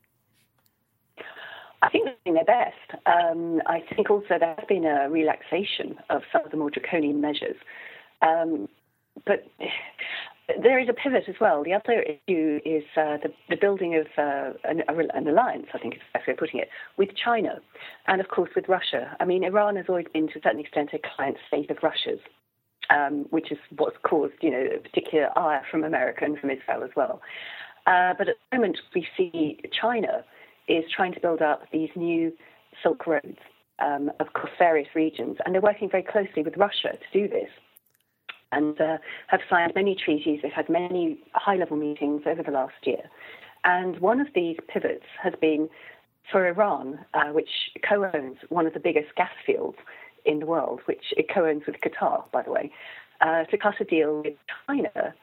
I think they're doing their best. Um, I think also there has been a relaxation of some of the more draconian measures. Um, but there is a pivot as well. The other issue is uh, the, the building of uh, an, an alliance, I think is the best way of putting it, with China and, of course, with Russia. I mean, Iran has always been, to a certain extent, a client state of Russia's, um, which is what's caused, you know, a particular ire from America and from Israel as well. Uh, but at the moment, we see China is trying to build up these new Silk Roads um, across various regions. And they're working very closely with Russia to do this and uh, have signed many treaties. They've had many high-level meetings over the last year. And one of these pivots has been for Iran, uh, which co-owns one of the biggest gas fields in the world, which it co-owns with Qatar, by the way, uh, to cut a deal with China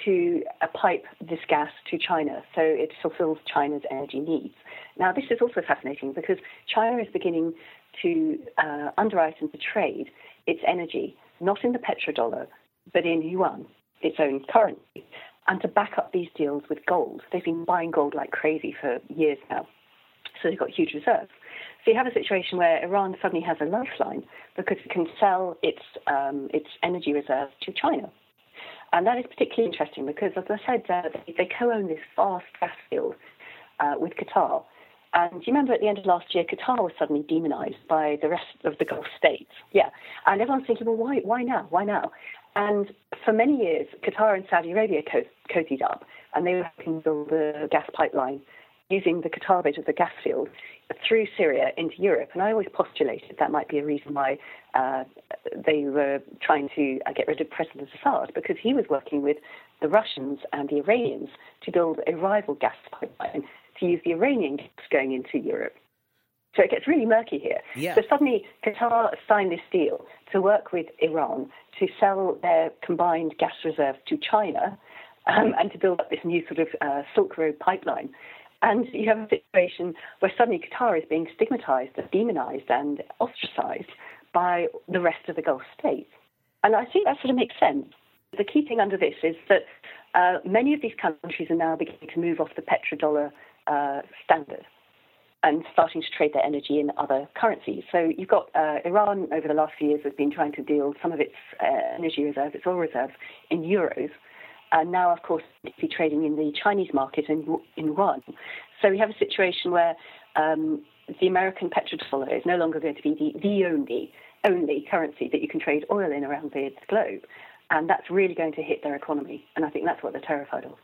to uh, pipe this gas to China, so it fulfills China's energy needs. Now, this is also fascinating because China is beginning to uh, underwrite and to trade its energy, not in the petrodollar, but in yuan, its own currency, and to back up these deals with gold. They've been buying gold like crazy for years now, so they've got huge reserves. So you have a situation where Iran suddenly has a lifeline because it can sell its um, its energy reserves to China. And that is particularly interesting because, as I said, uh, they, they co-own this vast gas field uh, with Qatar. And you remember at the end of last year, Qatar was suddenly demonized by the rest of the Gulf states. Yeah. And everyone's thinking, well, why, why now? Why now? And for many years, Qatar and Saudi Arabia co- cozied up, and they were hoping to build a gas pipeline using the Qatar bit of the gas field through Syria into Europe. And I always postulated that might be a reason why uh, they were trying to uh, get rid of President Assad, because he was working with the Russians and the Iranians to build a rival gas pipeline to use the Iranian gas going into Europe. So it gets really murky here. Yeah. So suddenly Qatar signed this deal to work with Iran to sell their combined gas reserves to China um, and to build up this new sort of uh, Silk Road pipeline. And you have a situation where suddenly Qatar is being stigmatized and demonized and ostracized by the rest of the Gulf states. And I think that sort of makes sense. The key thing under this is that uh, many of these countries are now beginning to move off the petrodollar uh, standard and starting to trade their energy in other currencies. So you've got uh, Iran over the last few years has been trying to deal some of its uh, energy reserves, its oil reserves, in euros. And now, of course, be trading in the Chinese market in, in yuan. So we have a situation where um, the American petrodollar is no longer going to be the, the only only currency that you can trade oil in around the globe. And that's really going to hit their economy. And I think that's what they're terrified of.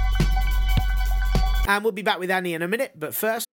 And we'll be back with Annie in a minute, but first...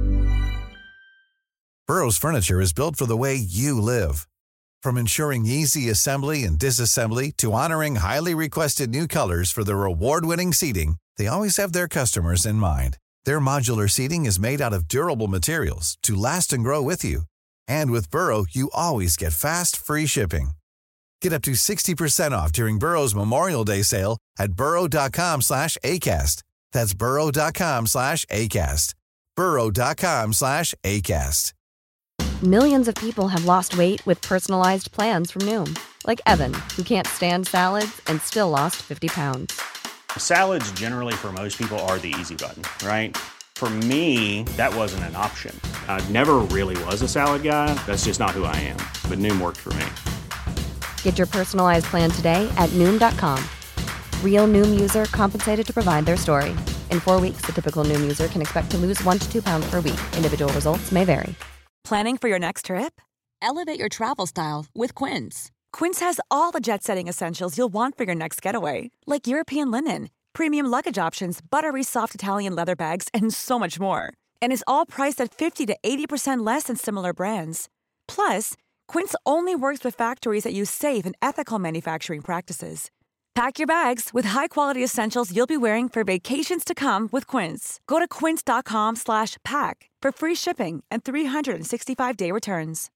Burrow's furniture is built for the way you live. From ensuring easy assembly and disassembly to honoring highly requested new colors for their award-winning seating, they always have their customers in mind. Their modular seating is made out of durable materials to last and grow with you. And with Burrow, you always get fast, free shipping. Get up to sixty percent off during Burrow's Memorial Day sale at burrow.com slash ACAST. That's burrow.com slash ACAST. burrow.com slash ACAST. Millions of people have lost weight with personalized plans from Noom. Like Evan, who can't stand salads and still lost fifty pounds. Salads generally for most people are the easy button, right? For me, that wasn't an option. I never really was a salad guy. That's just not who I am. But Noom worked for me. Get your personalized plan today at Noom dot com. Real Noom user compensated to provide their story. In four weeks, the typical Noom user can expect to lose one to two pounds per week. Individual results may vary. Planning for your next trip? Elevate your travel style with Quince. Quince has all the jet-setting essentials you'll want for your next getaway, like European linen, premium luggage options, buttery soft Italian leather bags, and so much more. And is all priced at fifty to eighty percent less than similar brands. Plus, Quince only works with factories that use safe and ethical manufacturing practices. Pack your bags with high-quality essentials you'll be wearing for vacations to come with Quince. Go to quince.com slash pack for free shipping and three sixty-five day returns.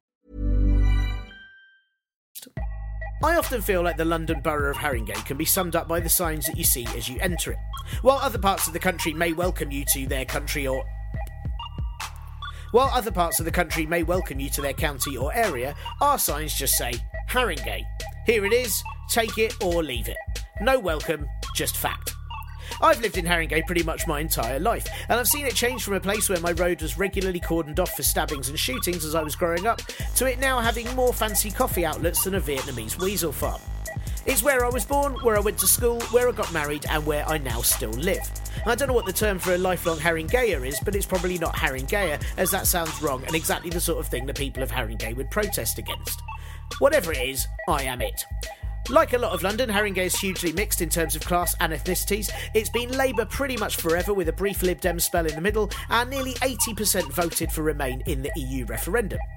I often feel like the London borough of Haringey can be summed up by the signs that you see as you enter it. While other parts of the country may welcome you to their country or... While other parts of the country may welcome you to their county or area, our signs just say, Haringey. Here it is, take it or leave it. No welcome, just fact. I've lived in Haringey pretty much my entire life, and I've seen it change from a place where my road was regularly cordoned off for stabbings and shootings as I was growing up, to it now having more fancy coffee outlets than a Vietnamese weasel farm. It's where I was born, where I went to school, where I got married, and where I now still live. I don't know what the term for a lifelong Haringeyer is, but it's probably not Haringeyer, as that sounds wrong and exactly the sort of thing the people of Haringey would protest against. Whatever it is, I am it. Like a lot of London, Haringey is hugely mixed in terms of class and ethnicities. It's been Labour pretty much forever, with a brief Lib Dem spell in the middle, and nearly eighty percent voted for Remain in the E U referendum.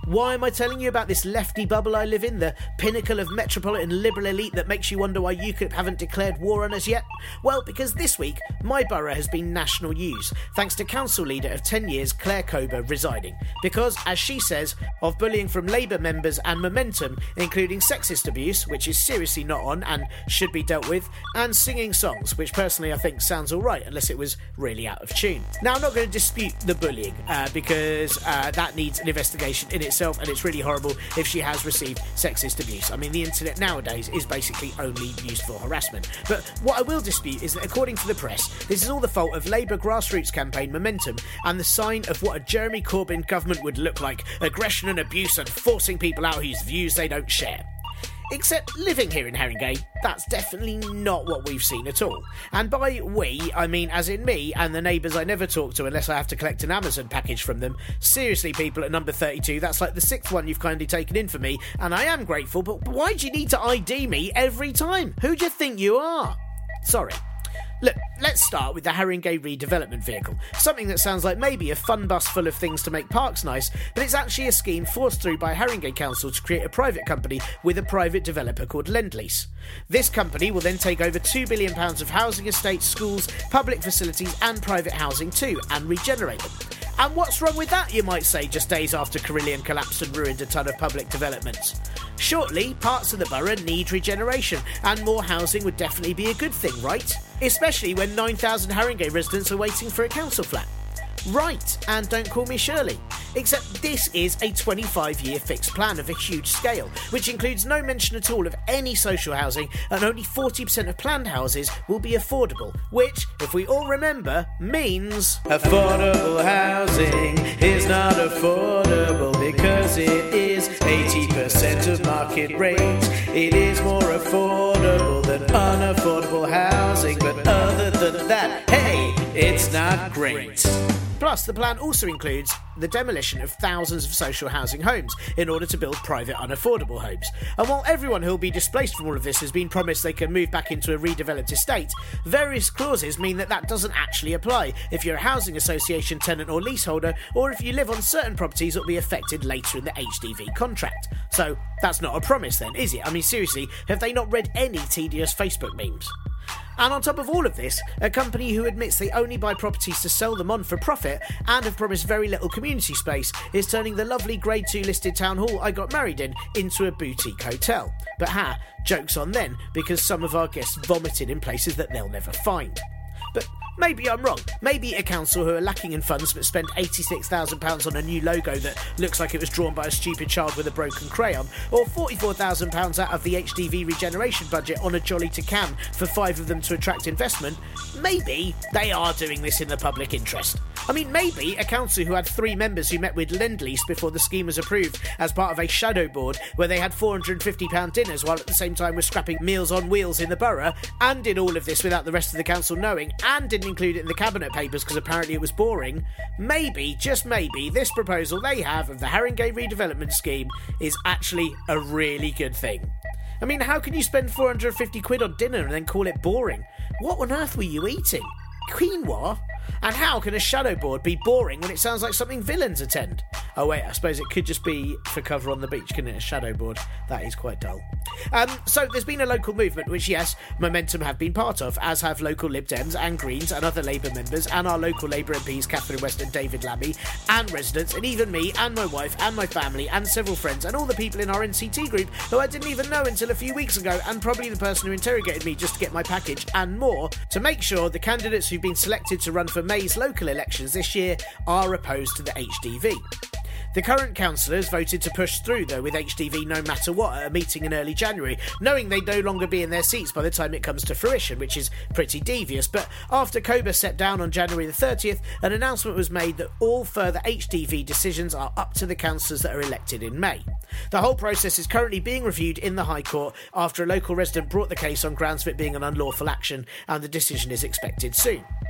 Why am I telling you about this lefty bubble I live in, the pinnacle of metropolitan liberal elite that makes you wonder why UKIP haven't declared war on us yet? Well, because this week, my borough has been national news, thanks to council leader of ten years, Claire Cober, resigning. Because, as she says, of bullying from Labour members and momentum, including sexist abuse, which is seriously not on and should be dealt with, and singing songs, which personally I think sounds alright, unless it was really out of tune. Now, I'm not going to dispute the bullying, uh, because uh, that needs an investigation in itself, and it's really horrible if she has received sexist abuse. I mean, the internet nowadays is basically only used for harassment. But what I will dispute is that, according to the press, this is all the fault of Labour grassroots campaign momentum and the sign of what a Jeremy Corbyn government would look like: aggression and abuse and forcing people out whose views they don't share. Except living here in Haringey, that's definitely not what we've seen at all. And by we, I mean as in me and the neighbours I never talk to unless I have to collect an Amazon package from them. Seriously, people at number thirty-two, that's like the sixth one you've kindly taken in for me, and I am grateful, but why do you need to I D me every time? Who do you think you are? Sorry. Look, let's start with the Haringey redevelopment vehicle. Something that sounds like maybe a fun bus full of things to make parks nice, but it's actually a scheme forced through by Haringey Council to create a private company with a private developer called Lendlease. This company will then take over two billion pounds of housing estates, schools, public facilities and private housing too, and regenerate them. And what's wrong with that, you might say, just days after Carillion collapsed and ruined a ton of public developments? Shortly, parts of the borough need regeneration, and more housing would definitely be a good thing, right? Especially when nine thousand Haringey residents are waiting for a council flat. Right, and don't call me Shirley. Except this is a twenty-five year fixed plan of a huge scale, which includes no mention at all of any social housing, and only forty percent of planned houses will be affordable, which, if we all remember, means affordable housing is not affordable because it is eighty percent of market rate. It is more affordable than unaffordable housing, but other than that, hey, it's not great. Plus, the plan also includes the demolition of thousands of social housing homes in order to build private unaffordable homes. And while everyone who will be displaced from all of this has been promised they can move back into a redeveloped estate, various clauses mean that that doesn't actually apply if you're a housing association tenant or leaseholder, or if you live on certain properties that will be affected later in the H D V contract. So that's not a promise then, is it? I mean, seriously, have they not read any tedious Facebook memes? And on top of all of this, a company who admits they only buy properties to sell them on for profit and have promised very little community space is turning the lovely Grade two listed town hall I got married in into a boutique hotel. But ha, joke's on them, because some of our guests vomited in places that they'll never find. But maybe I'm wrong. Maybe a council who are lacking in funds but spent eighty-six thousand pounds on a new logo that looks like it was drawn by a stupid child with a broken crayon, or forty-four thousand pounds out of the H D V regeneration budget on a jolly to Cannes for five of them to attract investment, maybe they are doing this in the public interest. I mean, maybe a council who had three members who met with Lendlease before the scheme was approved as part of a shadow board where they had four hundred fifty pound dinners while at the same time were scrapping Meals on Wheels in the borough, and did all of this without the rest of the council knowing, and didn't include it in the cabinet papers because apparently it was boring. Maybe, just maybe, this proposal they have of the Haringey redevelopment scheme is actually a really good thing. I mean, how can you spend four hundred fifty quid on dinner and then call it boring? What on earth were you eating? Quinoa? And how can a shadow board be boring when it sounds like something villains attend? Oh wait, I suppose it could just be for cover on the beach, couldn't it? A shadow board. That is quite dull. Um, so there's been a local movement, which yes, Momentum have been part of, as have local Lib Dems and Greens and other Labour members, and our local Labour M Ps Catherine West and David Lammy, and residents, and even me and my wife and my family and several friends and all the people in our N C T group who I didn't even know until a few weeks ago, and probably the person who interrogated me just to get my package and more, to make sure the candidates who've been selected to run for May's local elections this year are opposed to the H D V. The current councillors voted to push through, though, with H D V no matter what at a meeting in early January, knowing they'd no longer be in their seats by the time it comes to fruition, which is pretty devious. But after Cober stepped down on January the thirtieth, an announcement was made that all further H D V decisions are up to the councillors that are elected in May. The whole process is currently being reviewed in the High Court after a local resident brought the case on grounds of it being an unlawful action, and the decision is expected soon.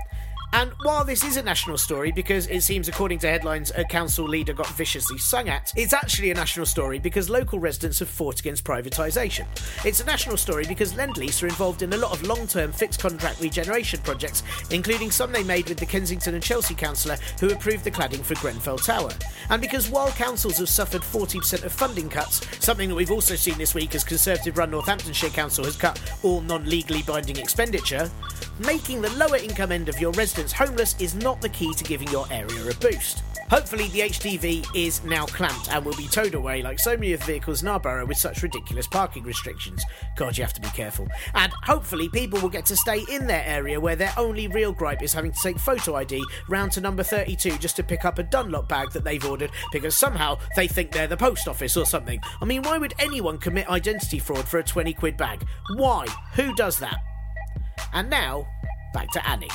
And while this is a national story, because it seems, according to headlines, a council leader got viciously sung at, it's actually a national story because local residents have fought against privatisation. It's a national story because Lendlease are involved in a lot of long-term fixed contract regeneration projects, including some they made with the Kensington and Chelsea councillor who approved the cladding for Grenfell Tower. And because while councils have suffered forty percent of funding cuts, something that we've also seen this week as Conservative-run Northamptonshire Council has cut all non-legally binding expenditure, making the lower income end of your residents homeless is not the key to giving your area a boost. Hopefully the H D V is now clamped and will be towed away like so many of the vehicles in our borough with such ridiculous parking restrictions. God, you have to be careful. And hopefully people will get to stay in their area where their only real gripe is having to take photo I D round to number thirty-two just to pick up a Dunlop bag that they've ordered because somehow they think they're the post office or something. I mean, why would anyone commit identity fraud for a twenty quid bag? Why? Who does that? And now, back to Annie.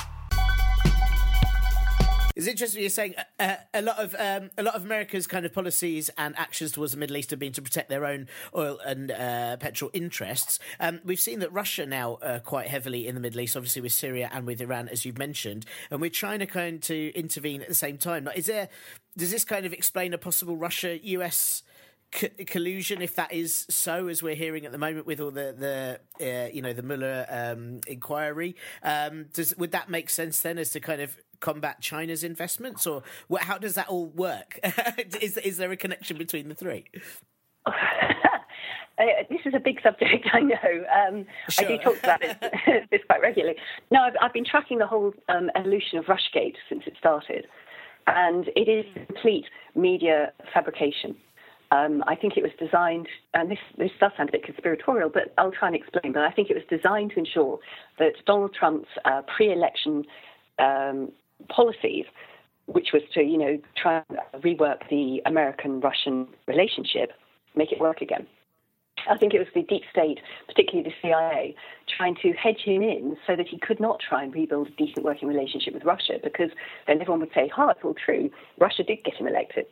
It's interesting you're saying uh, a lot of um, a lot of America's kind of policies and actions towards the Middle East have been to protect their own oil and uh, petrol interests. Um, we've seen that Russia now uh, quite heavily in the Middle East, obviously with Syria and with Iran, as you've mentioned, and we're trying to kind to intervene at the same time. Is there? Does this kind of explain a possible Russia-U S co- collusion, if that is so, as we're hearing at the moment with all the the uh, you know the Mueller um, inquiry? Um, does would that make sense then, as to kind of combat China's investments, or what, how does that all work? is is there a connection between the three? Uh, this is a big subject, I know. Um, sure. I do talk about it, this quite regularly. No, I've, I've been tracking the whole um, evolution of Rushgate since it started, and it is complete media fabrication. Um, I think it was designed, and this, this does sound a bit conspiratorial, but I'll try and explain, but I think it was designed to ensure that Donald Trump's uh, pre-election um, policies, which was to, you know, try and rework the American-Russian relationship, make it work again. I think it was the deep state, particularly the C I A, trying to hedge him in so that he could not try and rebuild a decent working relationship with Russia, because then everyone would say, oh, it's all true, Russia did get him elected.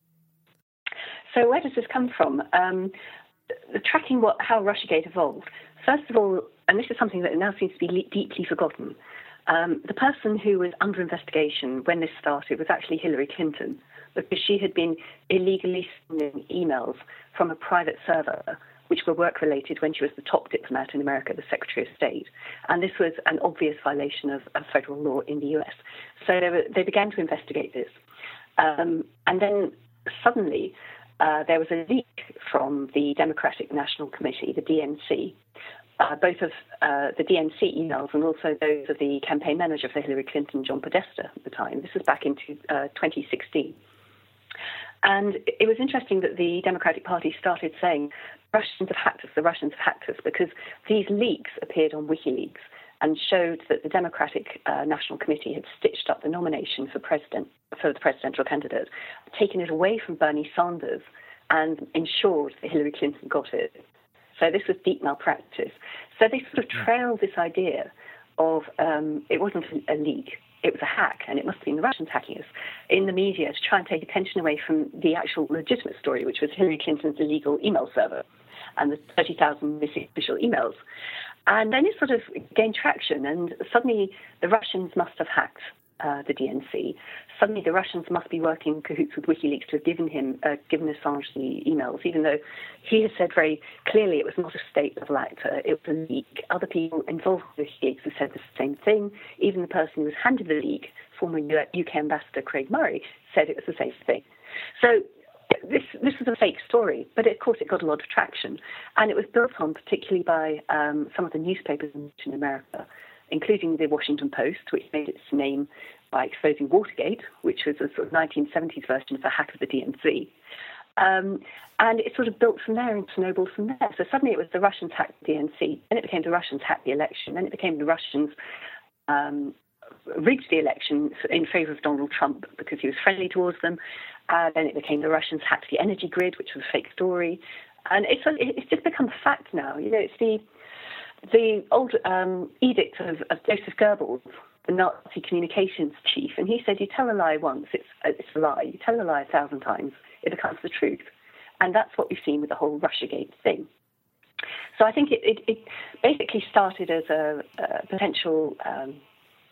So where does this come from? Um, tracking what how Russiagate evolved. First of all, and this is something that now seems to be le- deeply forgotten, Um, the person who was under investigation when this started was actually Hillary Clinton, because she had been illegally sending emails from a private server, which were work-related when she was the top diplomat in America, the Secretary of State. And this was an obvious violation of, of federal law in the U S. So they, were, they began to investigate this. Um, and then suddenly uh, there was a leak from the Democratic National Committee, the D N C, Uh, both of uh, the D N C emails and also those of the campaign manager for Hillary Clinton, John Podesta, at the time. This was back in uh, twenty sixteen. And it was interesting that the Democratic Party started saying, the Russians have hacked us, the Russians have hacked us, because these leaks appeared on WikiLeaks and showed that the Democratic uh, National Committee had stitched up the nomination for president, for the presidential candidate, taken it away from Bernie Sanders and ensured that Hillary Clinton got it. So this was deep malpractice. So they sort of trailed this idea of um, it wasn't a leak, it was a hack, and it must have been the Russians hacking us in the media to try and take attention away from the actual legitimate story, which was Hillary Clinton's illegal email server and the thirty thousand missing official emails. And then it sort of gained traction, and suddenly the Russians must have hacked Uh, the D N C. Suddenly the Russians must be working in cahoots with WikiLeaks to have given him, uh, given Assange the emails, even though he has said very clearly it was not a state-level actor, it was a leak. Other people involved with WikiLeaks have said the same thing. Even the person who was handed the leak, former U K Ambassador Craig Murray, said it was the same thing. So this this was a fake story, but of course it got a lot of traction, and it was built on particularly by um, some of the newspapers in America, including the Washington Post, which made its name by exposing Watergate, which was a sort of nineteen seventies version of the hack of the D N C. Um, and it sort of built from there and snowballed from there. So suddenly it was the Russians hacked the D N C, then it became the Russians hacked the election, then it became the Russians um, rigged the election in favour of Donald Trump because he was friendly towards them. Uh, then it became the Russians hacked the energy grid, which was a fake story. And it's, it's just become a fact now. You know, it's the... the old um, edict of, of Joseph Goebbels, the Nazi communications chief, and he said, you tell a lie once, it's, it's a lie. You tell a lie a thousand times, it becomes the truth. And that's what we've seen with the whole Russiagate thing. So I think it, it, it basically started as a, a potential um,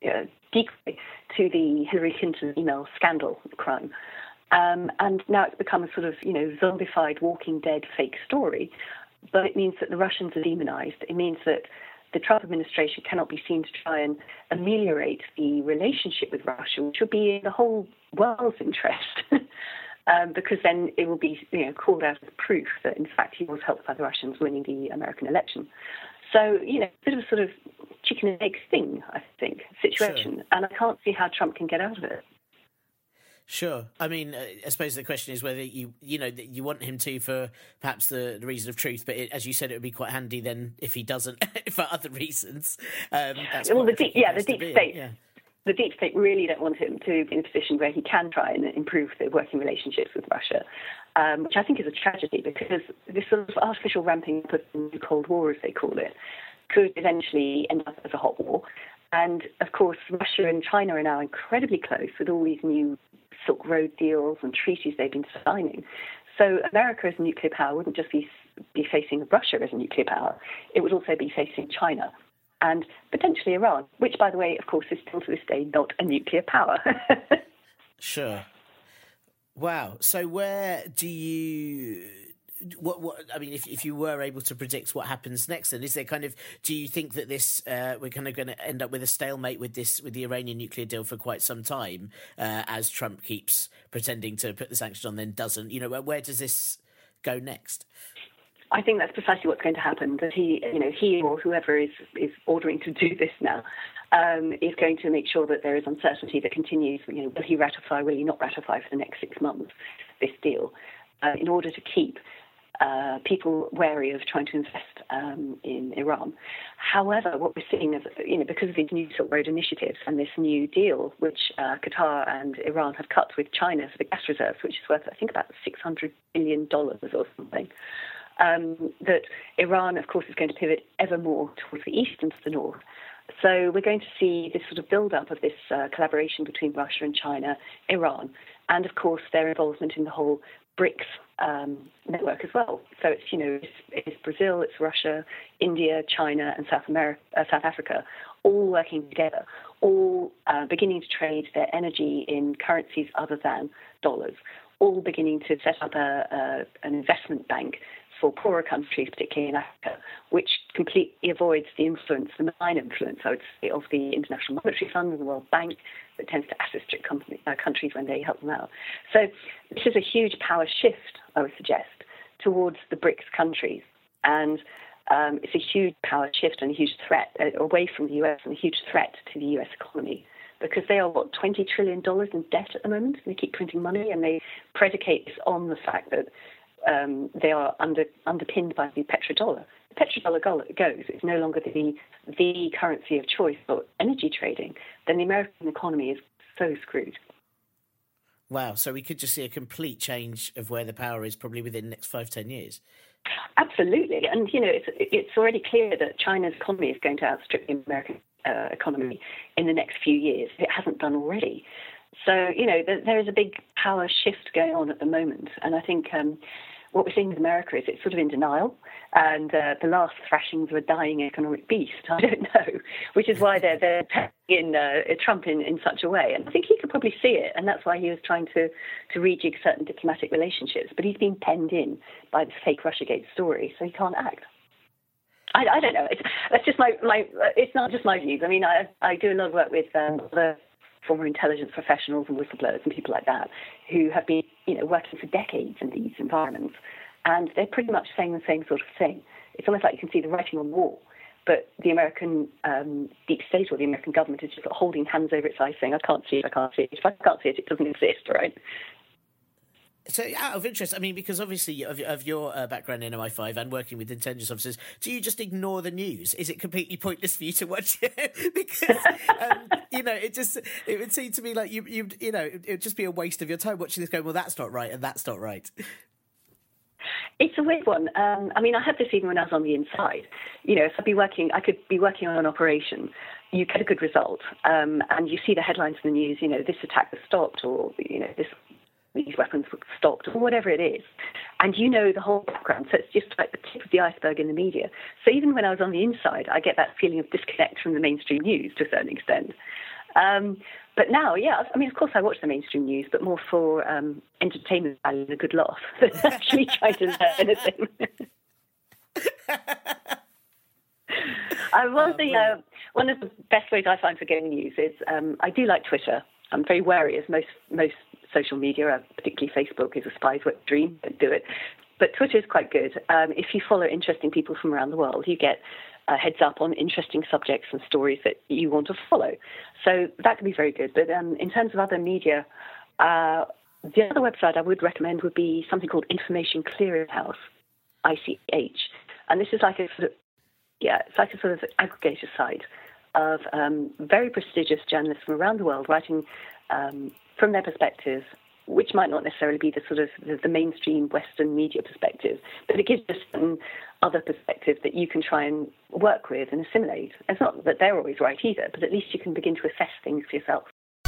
uh, decoy to the Hillary Clinton email scandal crime. Um, and now it's become a sort of, you know, zombified, Walking Dead fake story. But it means that the Russians are demonized. It means that the Trump administration cannot be seen to try and ameliorate the relationship with Russia, which would be in the whole world's interest, um, because then it will be, you know, called out as proof that, in fact, he was helped by the Russians winning the American election. So, you know, a bit of a sort of chicken and egg thing, I think, situation. Sure. And I can't see how Trump can get out of it. Sure. I mean, uh, I suppose the question is whether you, you know, you want him to for perhaps the, the reason of truth, but it, as you said, it would be quite handy then if he doesn't for other reasons. Um, that's well, the deep, yeah, the deep state, yeah. the deep state really don't want him to be in a position where he can try and improve the working relationships with Russia, um, which I think is a tragedy because this sort of artificial ramping up of the Cold War, as they call it, could eventually end up as a hot war. And of course, Russia and China are now incredibly close with all these new Silk Road deals and treaties they've been signing. So America as a nuclear power wouldn't just be be facing Russia as a nuclear power, it would also be facing China and potentially Iran, which, by the way, of course, is still to this day not a nuclear power. Sure. Wow. So where do you... What, what I mean, if if you were able to predict what happens next, then is there kind of, do you think that this uh, we're kind of going to end up with a stalemate with this with the Iranian nuclear deal for quite some time, uh, as Trump keeps pretending to put the sanctions on, then doesn't? You know, where, where does this go next? I think that's precisely what's going to happen. That he, you know, he or whoever is is ordering to do this now um, is going to make sure that there is uncertainty that continues. You know, will he ratify? Will he not ratify for the next six months this deal? Uh, in order to keep Uh, people wary of trying to invest um, in Iran. However, what we're seeing is, you know, because of these new Silk Road initiatives and this new deal, which uh, Qatar and Iran have cut with China for the gas reserves, which is worth, I think, about six hundred billion dollars or something, um, that Iran, of course, is going to pivot ever more towards the east and to the north. So we're going to see this sort of build-up of this uh, collaboration between Russia and China, Iran, and, of course, their involvement in the whole BRICS um, network as well. So it's, you know, it's, it's Brazil, it's Russia, India, China, and South America, uh, South Africa, all working together, all uh, beginning to trade their energy in currencies other than dollars, all beginning to set up a, a, an investment bank for poorer countries, particularly in Africa, which completely avoids the influence, the malign influence, I would say, of the International Monetary Fund and the World Bank that tends to asset strict company, uh, countries when they help them out. So this is a huge power shift, I would suggest, towards the BRICS countries. And um, it's a huge power shift and a huge threat uh, away from the U S and a huge threat to the U S economy. Because they are, what, twenty trillion dollars in debt at the moment? And they keep printing money and they predicate this on the fact that Um, they are under, underpinned by the petrodollar. The petrodollar goes, it's no longer the the currency of choice for energy trading, then the American economy is so screwed. Wow, so we could just see a complete change of where the power is probably within the next five, ten years. Absolutely. And, you know, it's, it's already clear that China's economy is going to outstrip the American uh, economy in the next few years. It hasn't done already. So, you know, there, there is a big power shift going on at the moment. And I think um, what we're seeing with America is it's sort of in denial. And uh, the last thrashings of a dying economic beast, I don't know, which is why they're, they're in uh, Trump in, in such a way. And I think he could probably see it. And that's why he was trying to, to rejig certain diplomatic relationships. But he's been penned in by the fake Russiagate story, so he can't act. I, I don't know. It's, that's just my, my, it's not just my views. I mean, I, I do a lot of work with um, other former intelligence professionals and whistleblowers and people like that who have been, you know, working for decades in these environments. And they're pretty much saying the same sort of thing. It's almost like you can see the writing on the wall. But the American um, deep state or the American government is just holding hands over its eyes saying, I can't see it, I can't see it. If I can't see it, it doesn't exist, right? So, out of interest, I mean, because obviously of, of your uh, background in M I five and working with intelligence officers, do you just ignore the news? Is it completely pointless for you to watch it? Because, um, you know, it just, it would seem to me like you, you, you know, it would just be a waste of your time watching this going, well, that's not right and that's not right. It's a weird one. Um, I mean, I had this even when I was on the inside. You know, if I'd be working, I could be working on an operation, you get a good result, um, and you see the headlines in the news, you know, this attack was stopped or, you know, this these weapons were stopped or whatever it is. and you know the whole background. So it's just like the tip of the iceberg in the media. So even when I was on the inside, I get that feeling of disconnect from the mainstream news to a certain extent. Um, but now, yeah, I mean, of course I watch the mainstream news, but more for um, entertainment value and a good laugh than actually trying to learn anything. uh, one, of the, uh, one of the best ways I find for getting news is um, I do like Twitter. I'm very wary, as most most social media, particularly Facebook, is a spy's wet dream. Don't do it. But Twitter is quite good. Um, if you follow interesting people from around the world, you get a heads up on interesting subjects and stories that you want to follow. So that can be very good. But um, in terms of other media, uh, the other website I would recommend would be something called Information Clearinghouse, I C H. And this is like a sort of, yeah, it's like a sort of aggregator site of um, very prestigious journalists from around the world writing um, from their perspective, which might not necessarily be the sort of the, the mainstream Western media perspective, but it gives us some other perspective that you can try and work with and assimilate. It's not that they're always right either, but at least you can begin to assess things for yourself.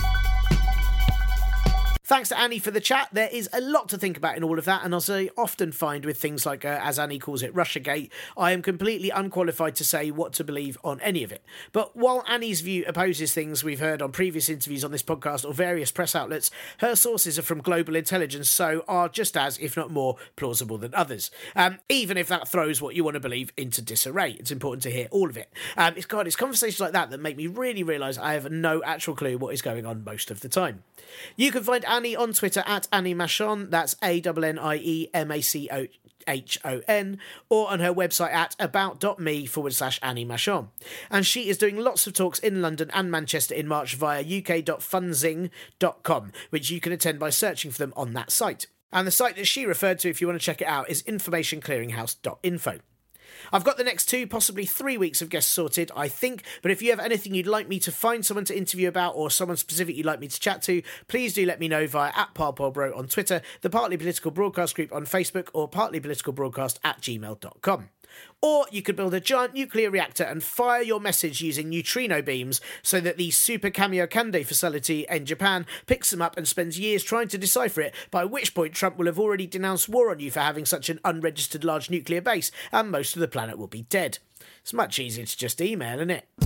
Thanks to Annie for the chat. There is a lot to think about in all of that, and as I often find with things like, uh, as Annie calls it, Russiagate, I am completely unqualified to say what to believe on any of it. But while Annie's view opposes things we've heard on previous interviews on this podcast or various press outlets, her sources are from global intelligence, so are just as, if not more, plausible than others. Um, even if that throws what you want to believe into disarray, it's important to hear all of it. Um, it's, God, it's conversations like that that make me really realise I have no actual clue what is going on most of the time. You can find Annie on Twitter at Annie Machon, that's A N N I E M A C O H O N, or on her website at about.me forward slash Annie Machon. And she is doing lots of talks in London and Manchester in March via u k dot funzing dot com, which you can attend by searching for them on that site. And the site that she referred to, if you want to check it out, is information clearinghouse dot info. I've got the next two, possibly three weeks of guests sorted, I think, but if you have anything you'd like me to find someone to interview about or someone specific you'd like me to chat to, please do let me know via at ParPolBro on Twitter, the Partly Political Broadcast group on Facebook, or partlypoliticalbroadcast at gmail dot com. Or you could build a giant nuclear reactor and fire your message using neutrino beams so that the Super Kamiokande facility in Japan picks them up and spends years trying to decipher it, by which point Trump will have already denounced war on you for having such an unregistered large nuclear base, and most of the planet will be dead. It's much easier to just email, isn't it?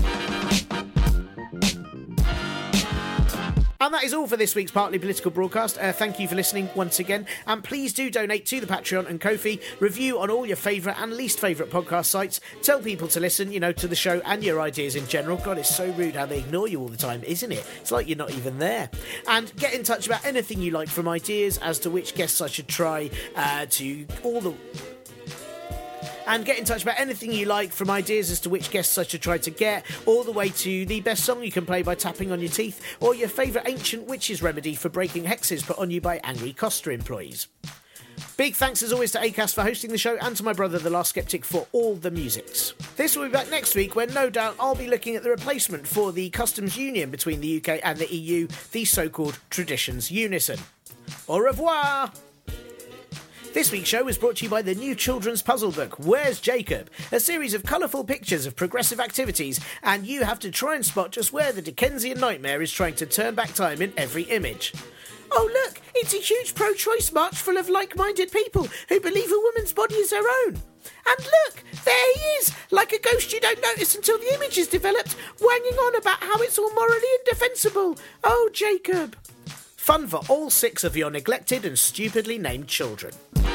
And that is all for this week's Partly Political Broadcast. Uh, thank you for listening once again. And please do donate to the Patreon and Ko-fi. Review on all your favourite and least favourite podcast sites. Tell people to listen, you know, to the show and your ideas in general. God, it's so rude how they ignore you all the time, isn't it? It's like you're not even there. And get in touch about anything you like, from ideas as to which guests I should try, uh, to all the... And get in touch about anything you like, from ideas as to which guests I should try to get, all the way to the best song you can play by tapping on your teeth, or your favourite ancient witch's remedy for breaking hexes put on you by angry Costa employees. Big thanks as always to Acast for hosting the show, and to my brother The Last Skeptic for all the musics. This will be back next week, when no doubt I'll be looking at the replacement for the customs union between the U K and the E U, the so-called Traditions Unison. Au revoir! This week's show was brought to you by the new children's puzzle book, Where's Jacob? A series of colourful pictures of progressive activities, and you have to try and spot just where the Dickensian nightmare is trying to turn back time in every image. Oh look, it's a huge pro-choice march full of like-minded people who believe a woman's body is their own. And look, there he is, like a ghost you don't notice until the image is developed, wanging on about how it's all morally indefensible. Oh, Jacob. Fun for all six of your neglected and stupidly named children.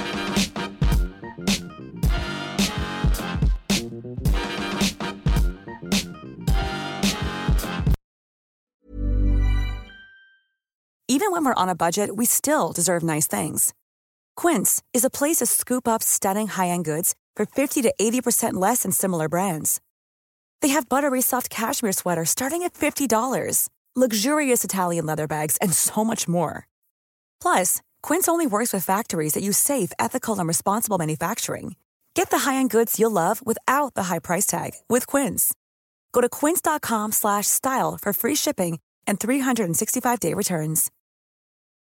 Even when we're on a budget, we still deserve nice things. Quince is a place to scoop up stunning high-end goods for fifty to eighty percent less than similar brands. They have buttery soft cashmere sweaters starting at fifty dollars, luxurious Italian leather bags, and so much more. Plus, Quince only works with factories that use safe, ethical, and responsible manufacturing. Get the high-end goods you'll love without the high price tag with Quince. Go to quince dot com slash style for free shipping and three sixty-five day returns.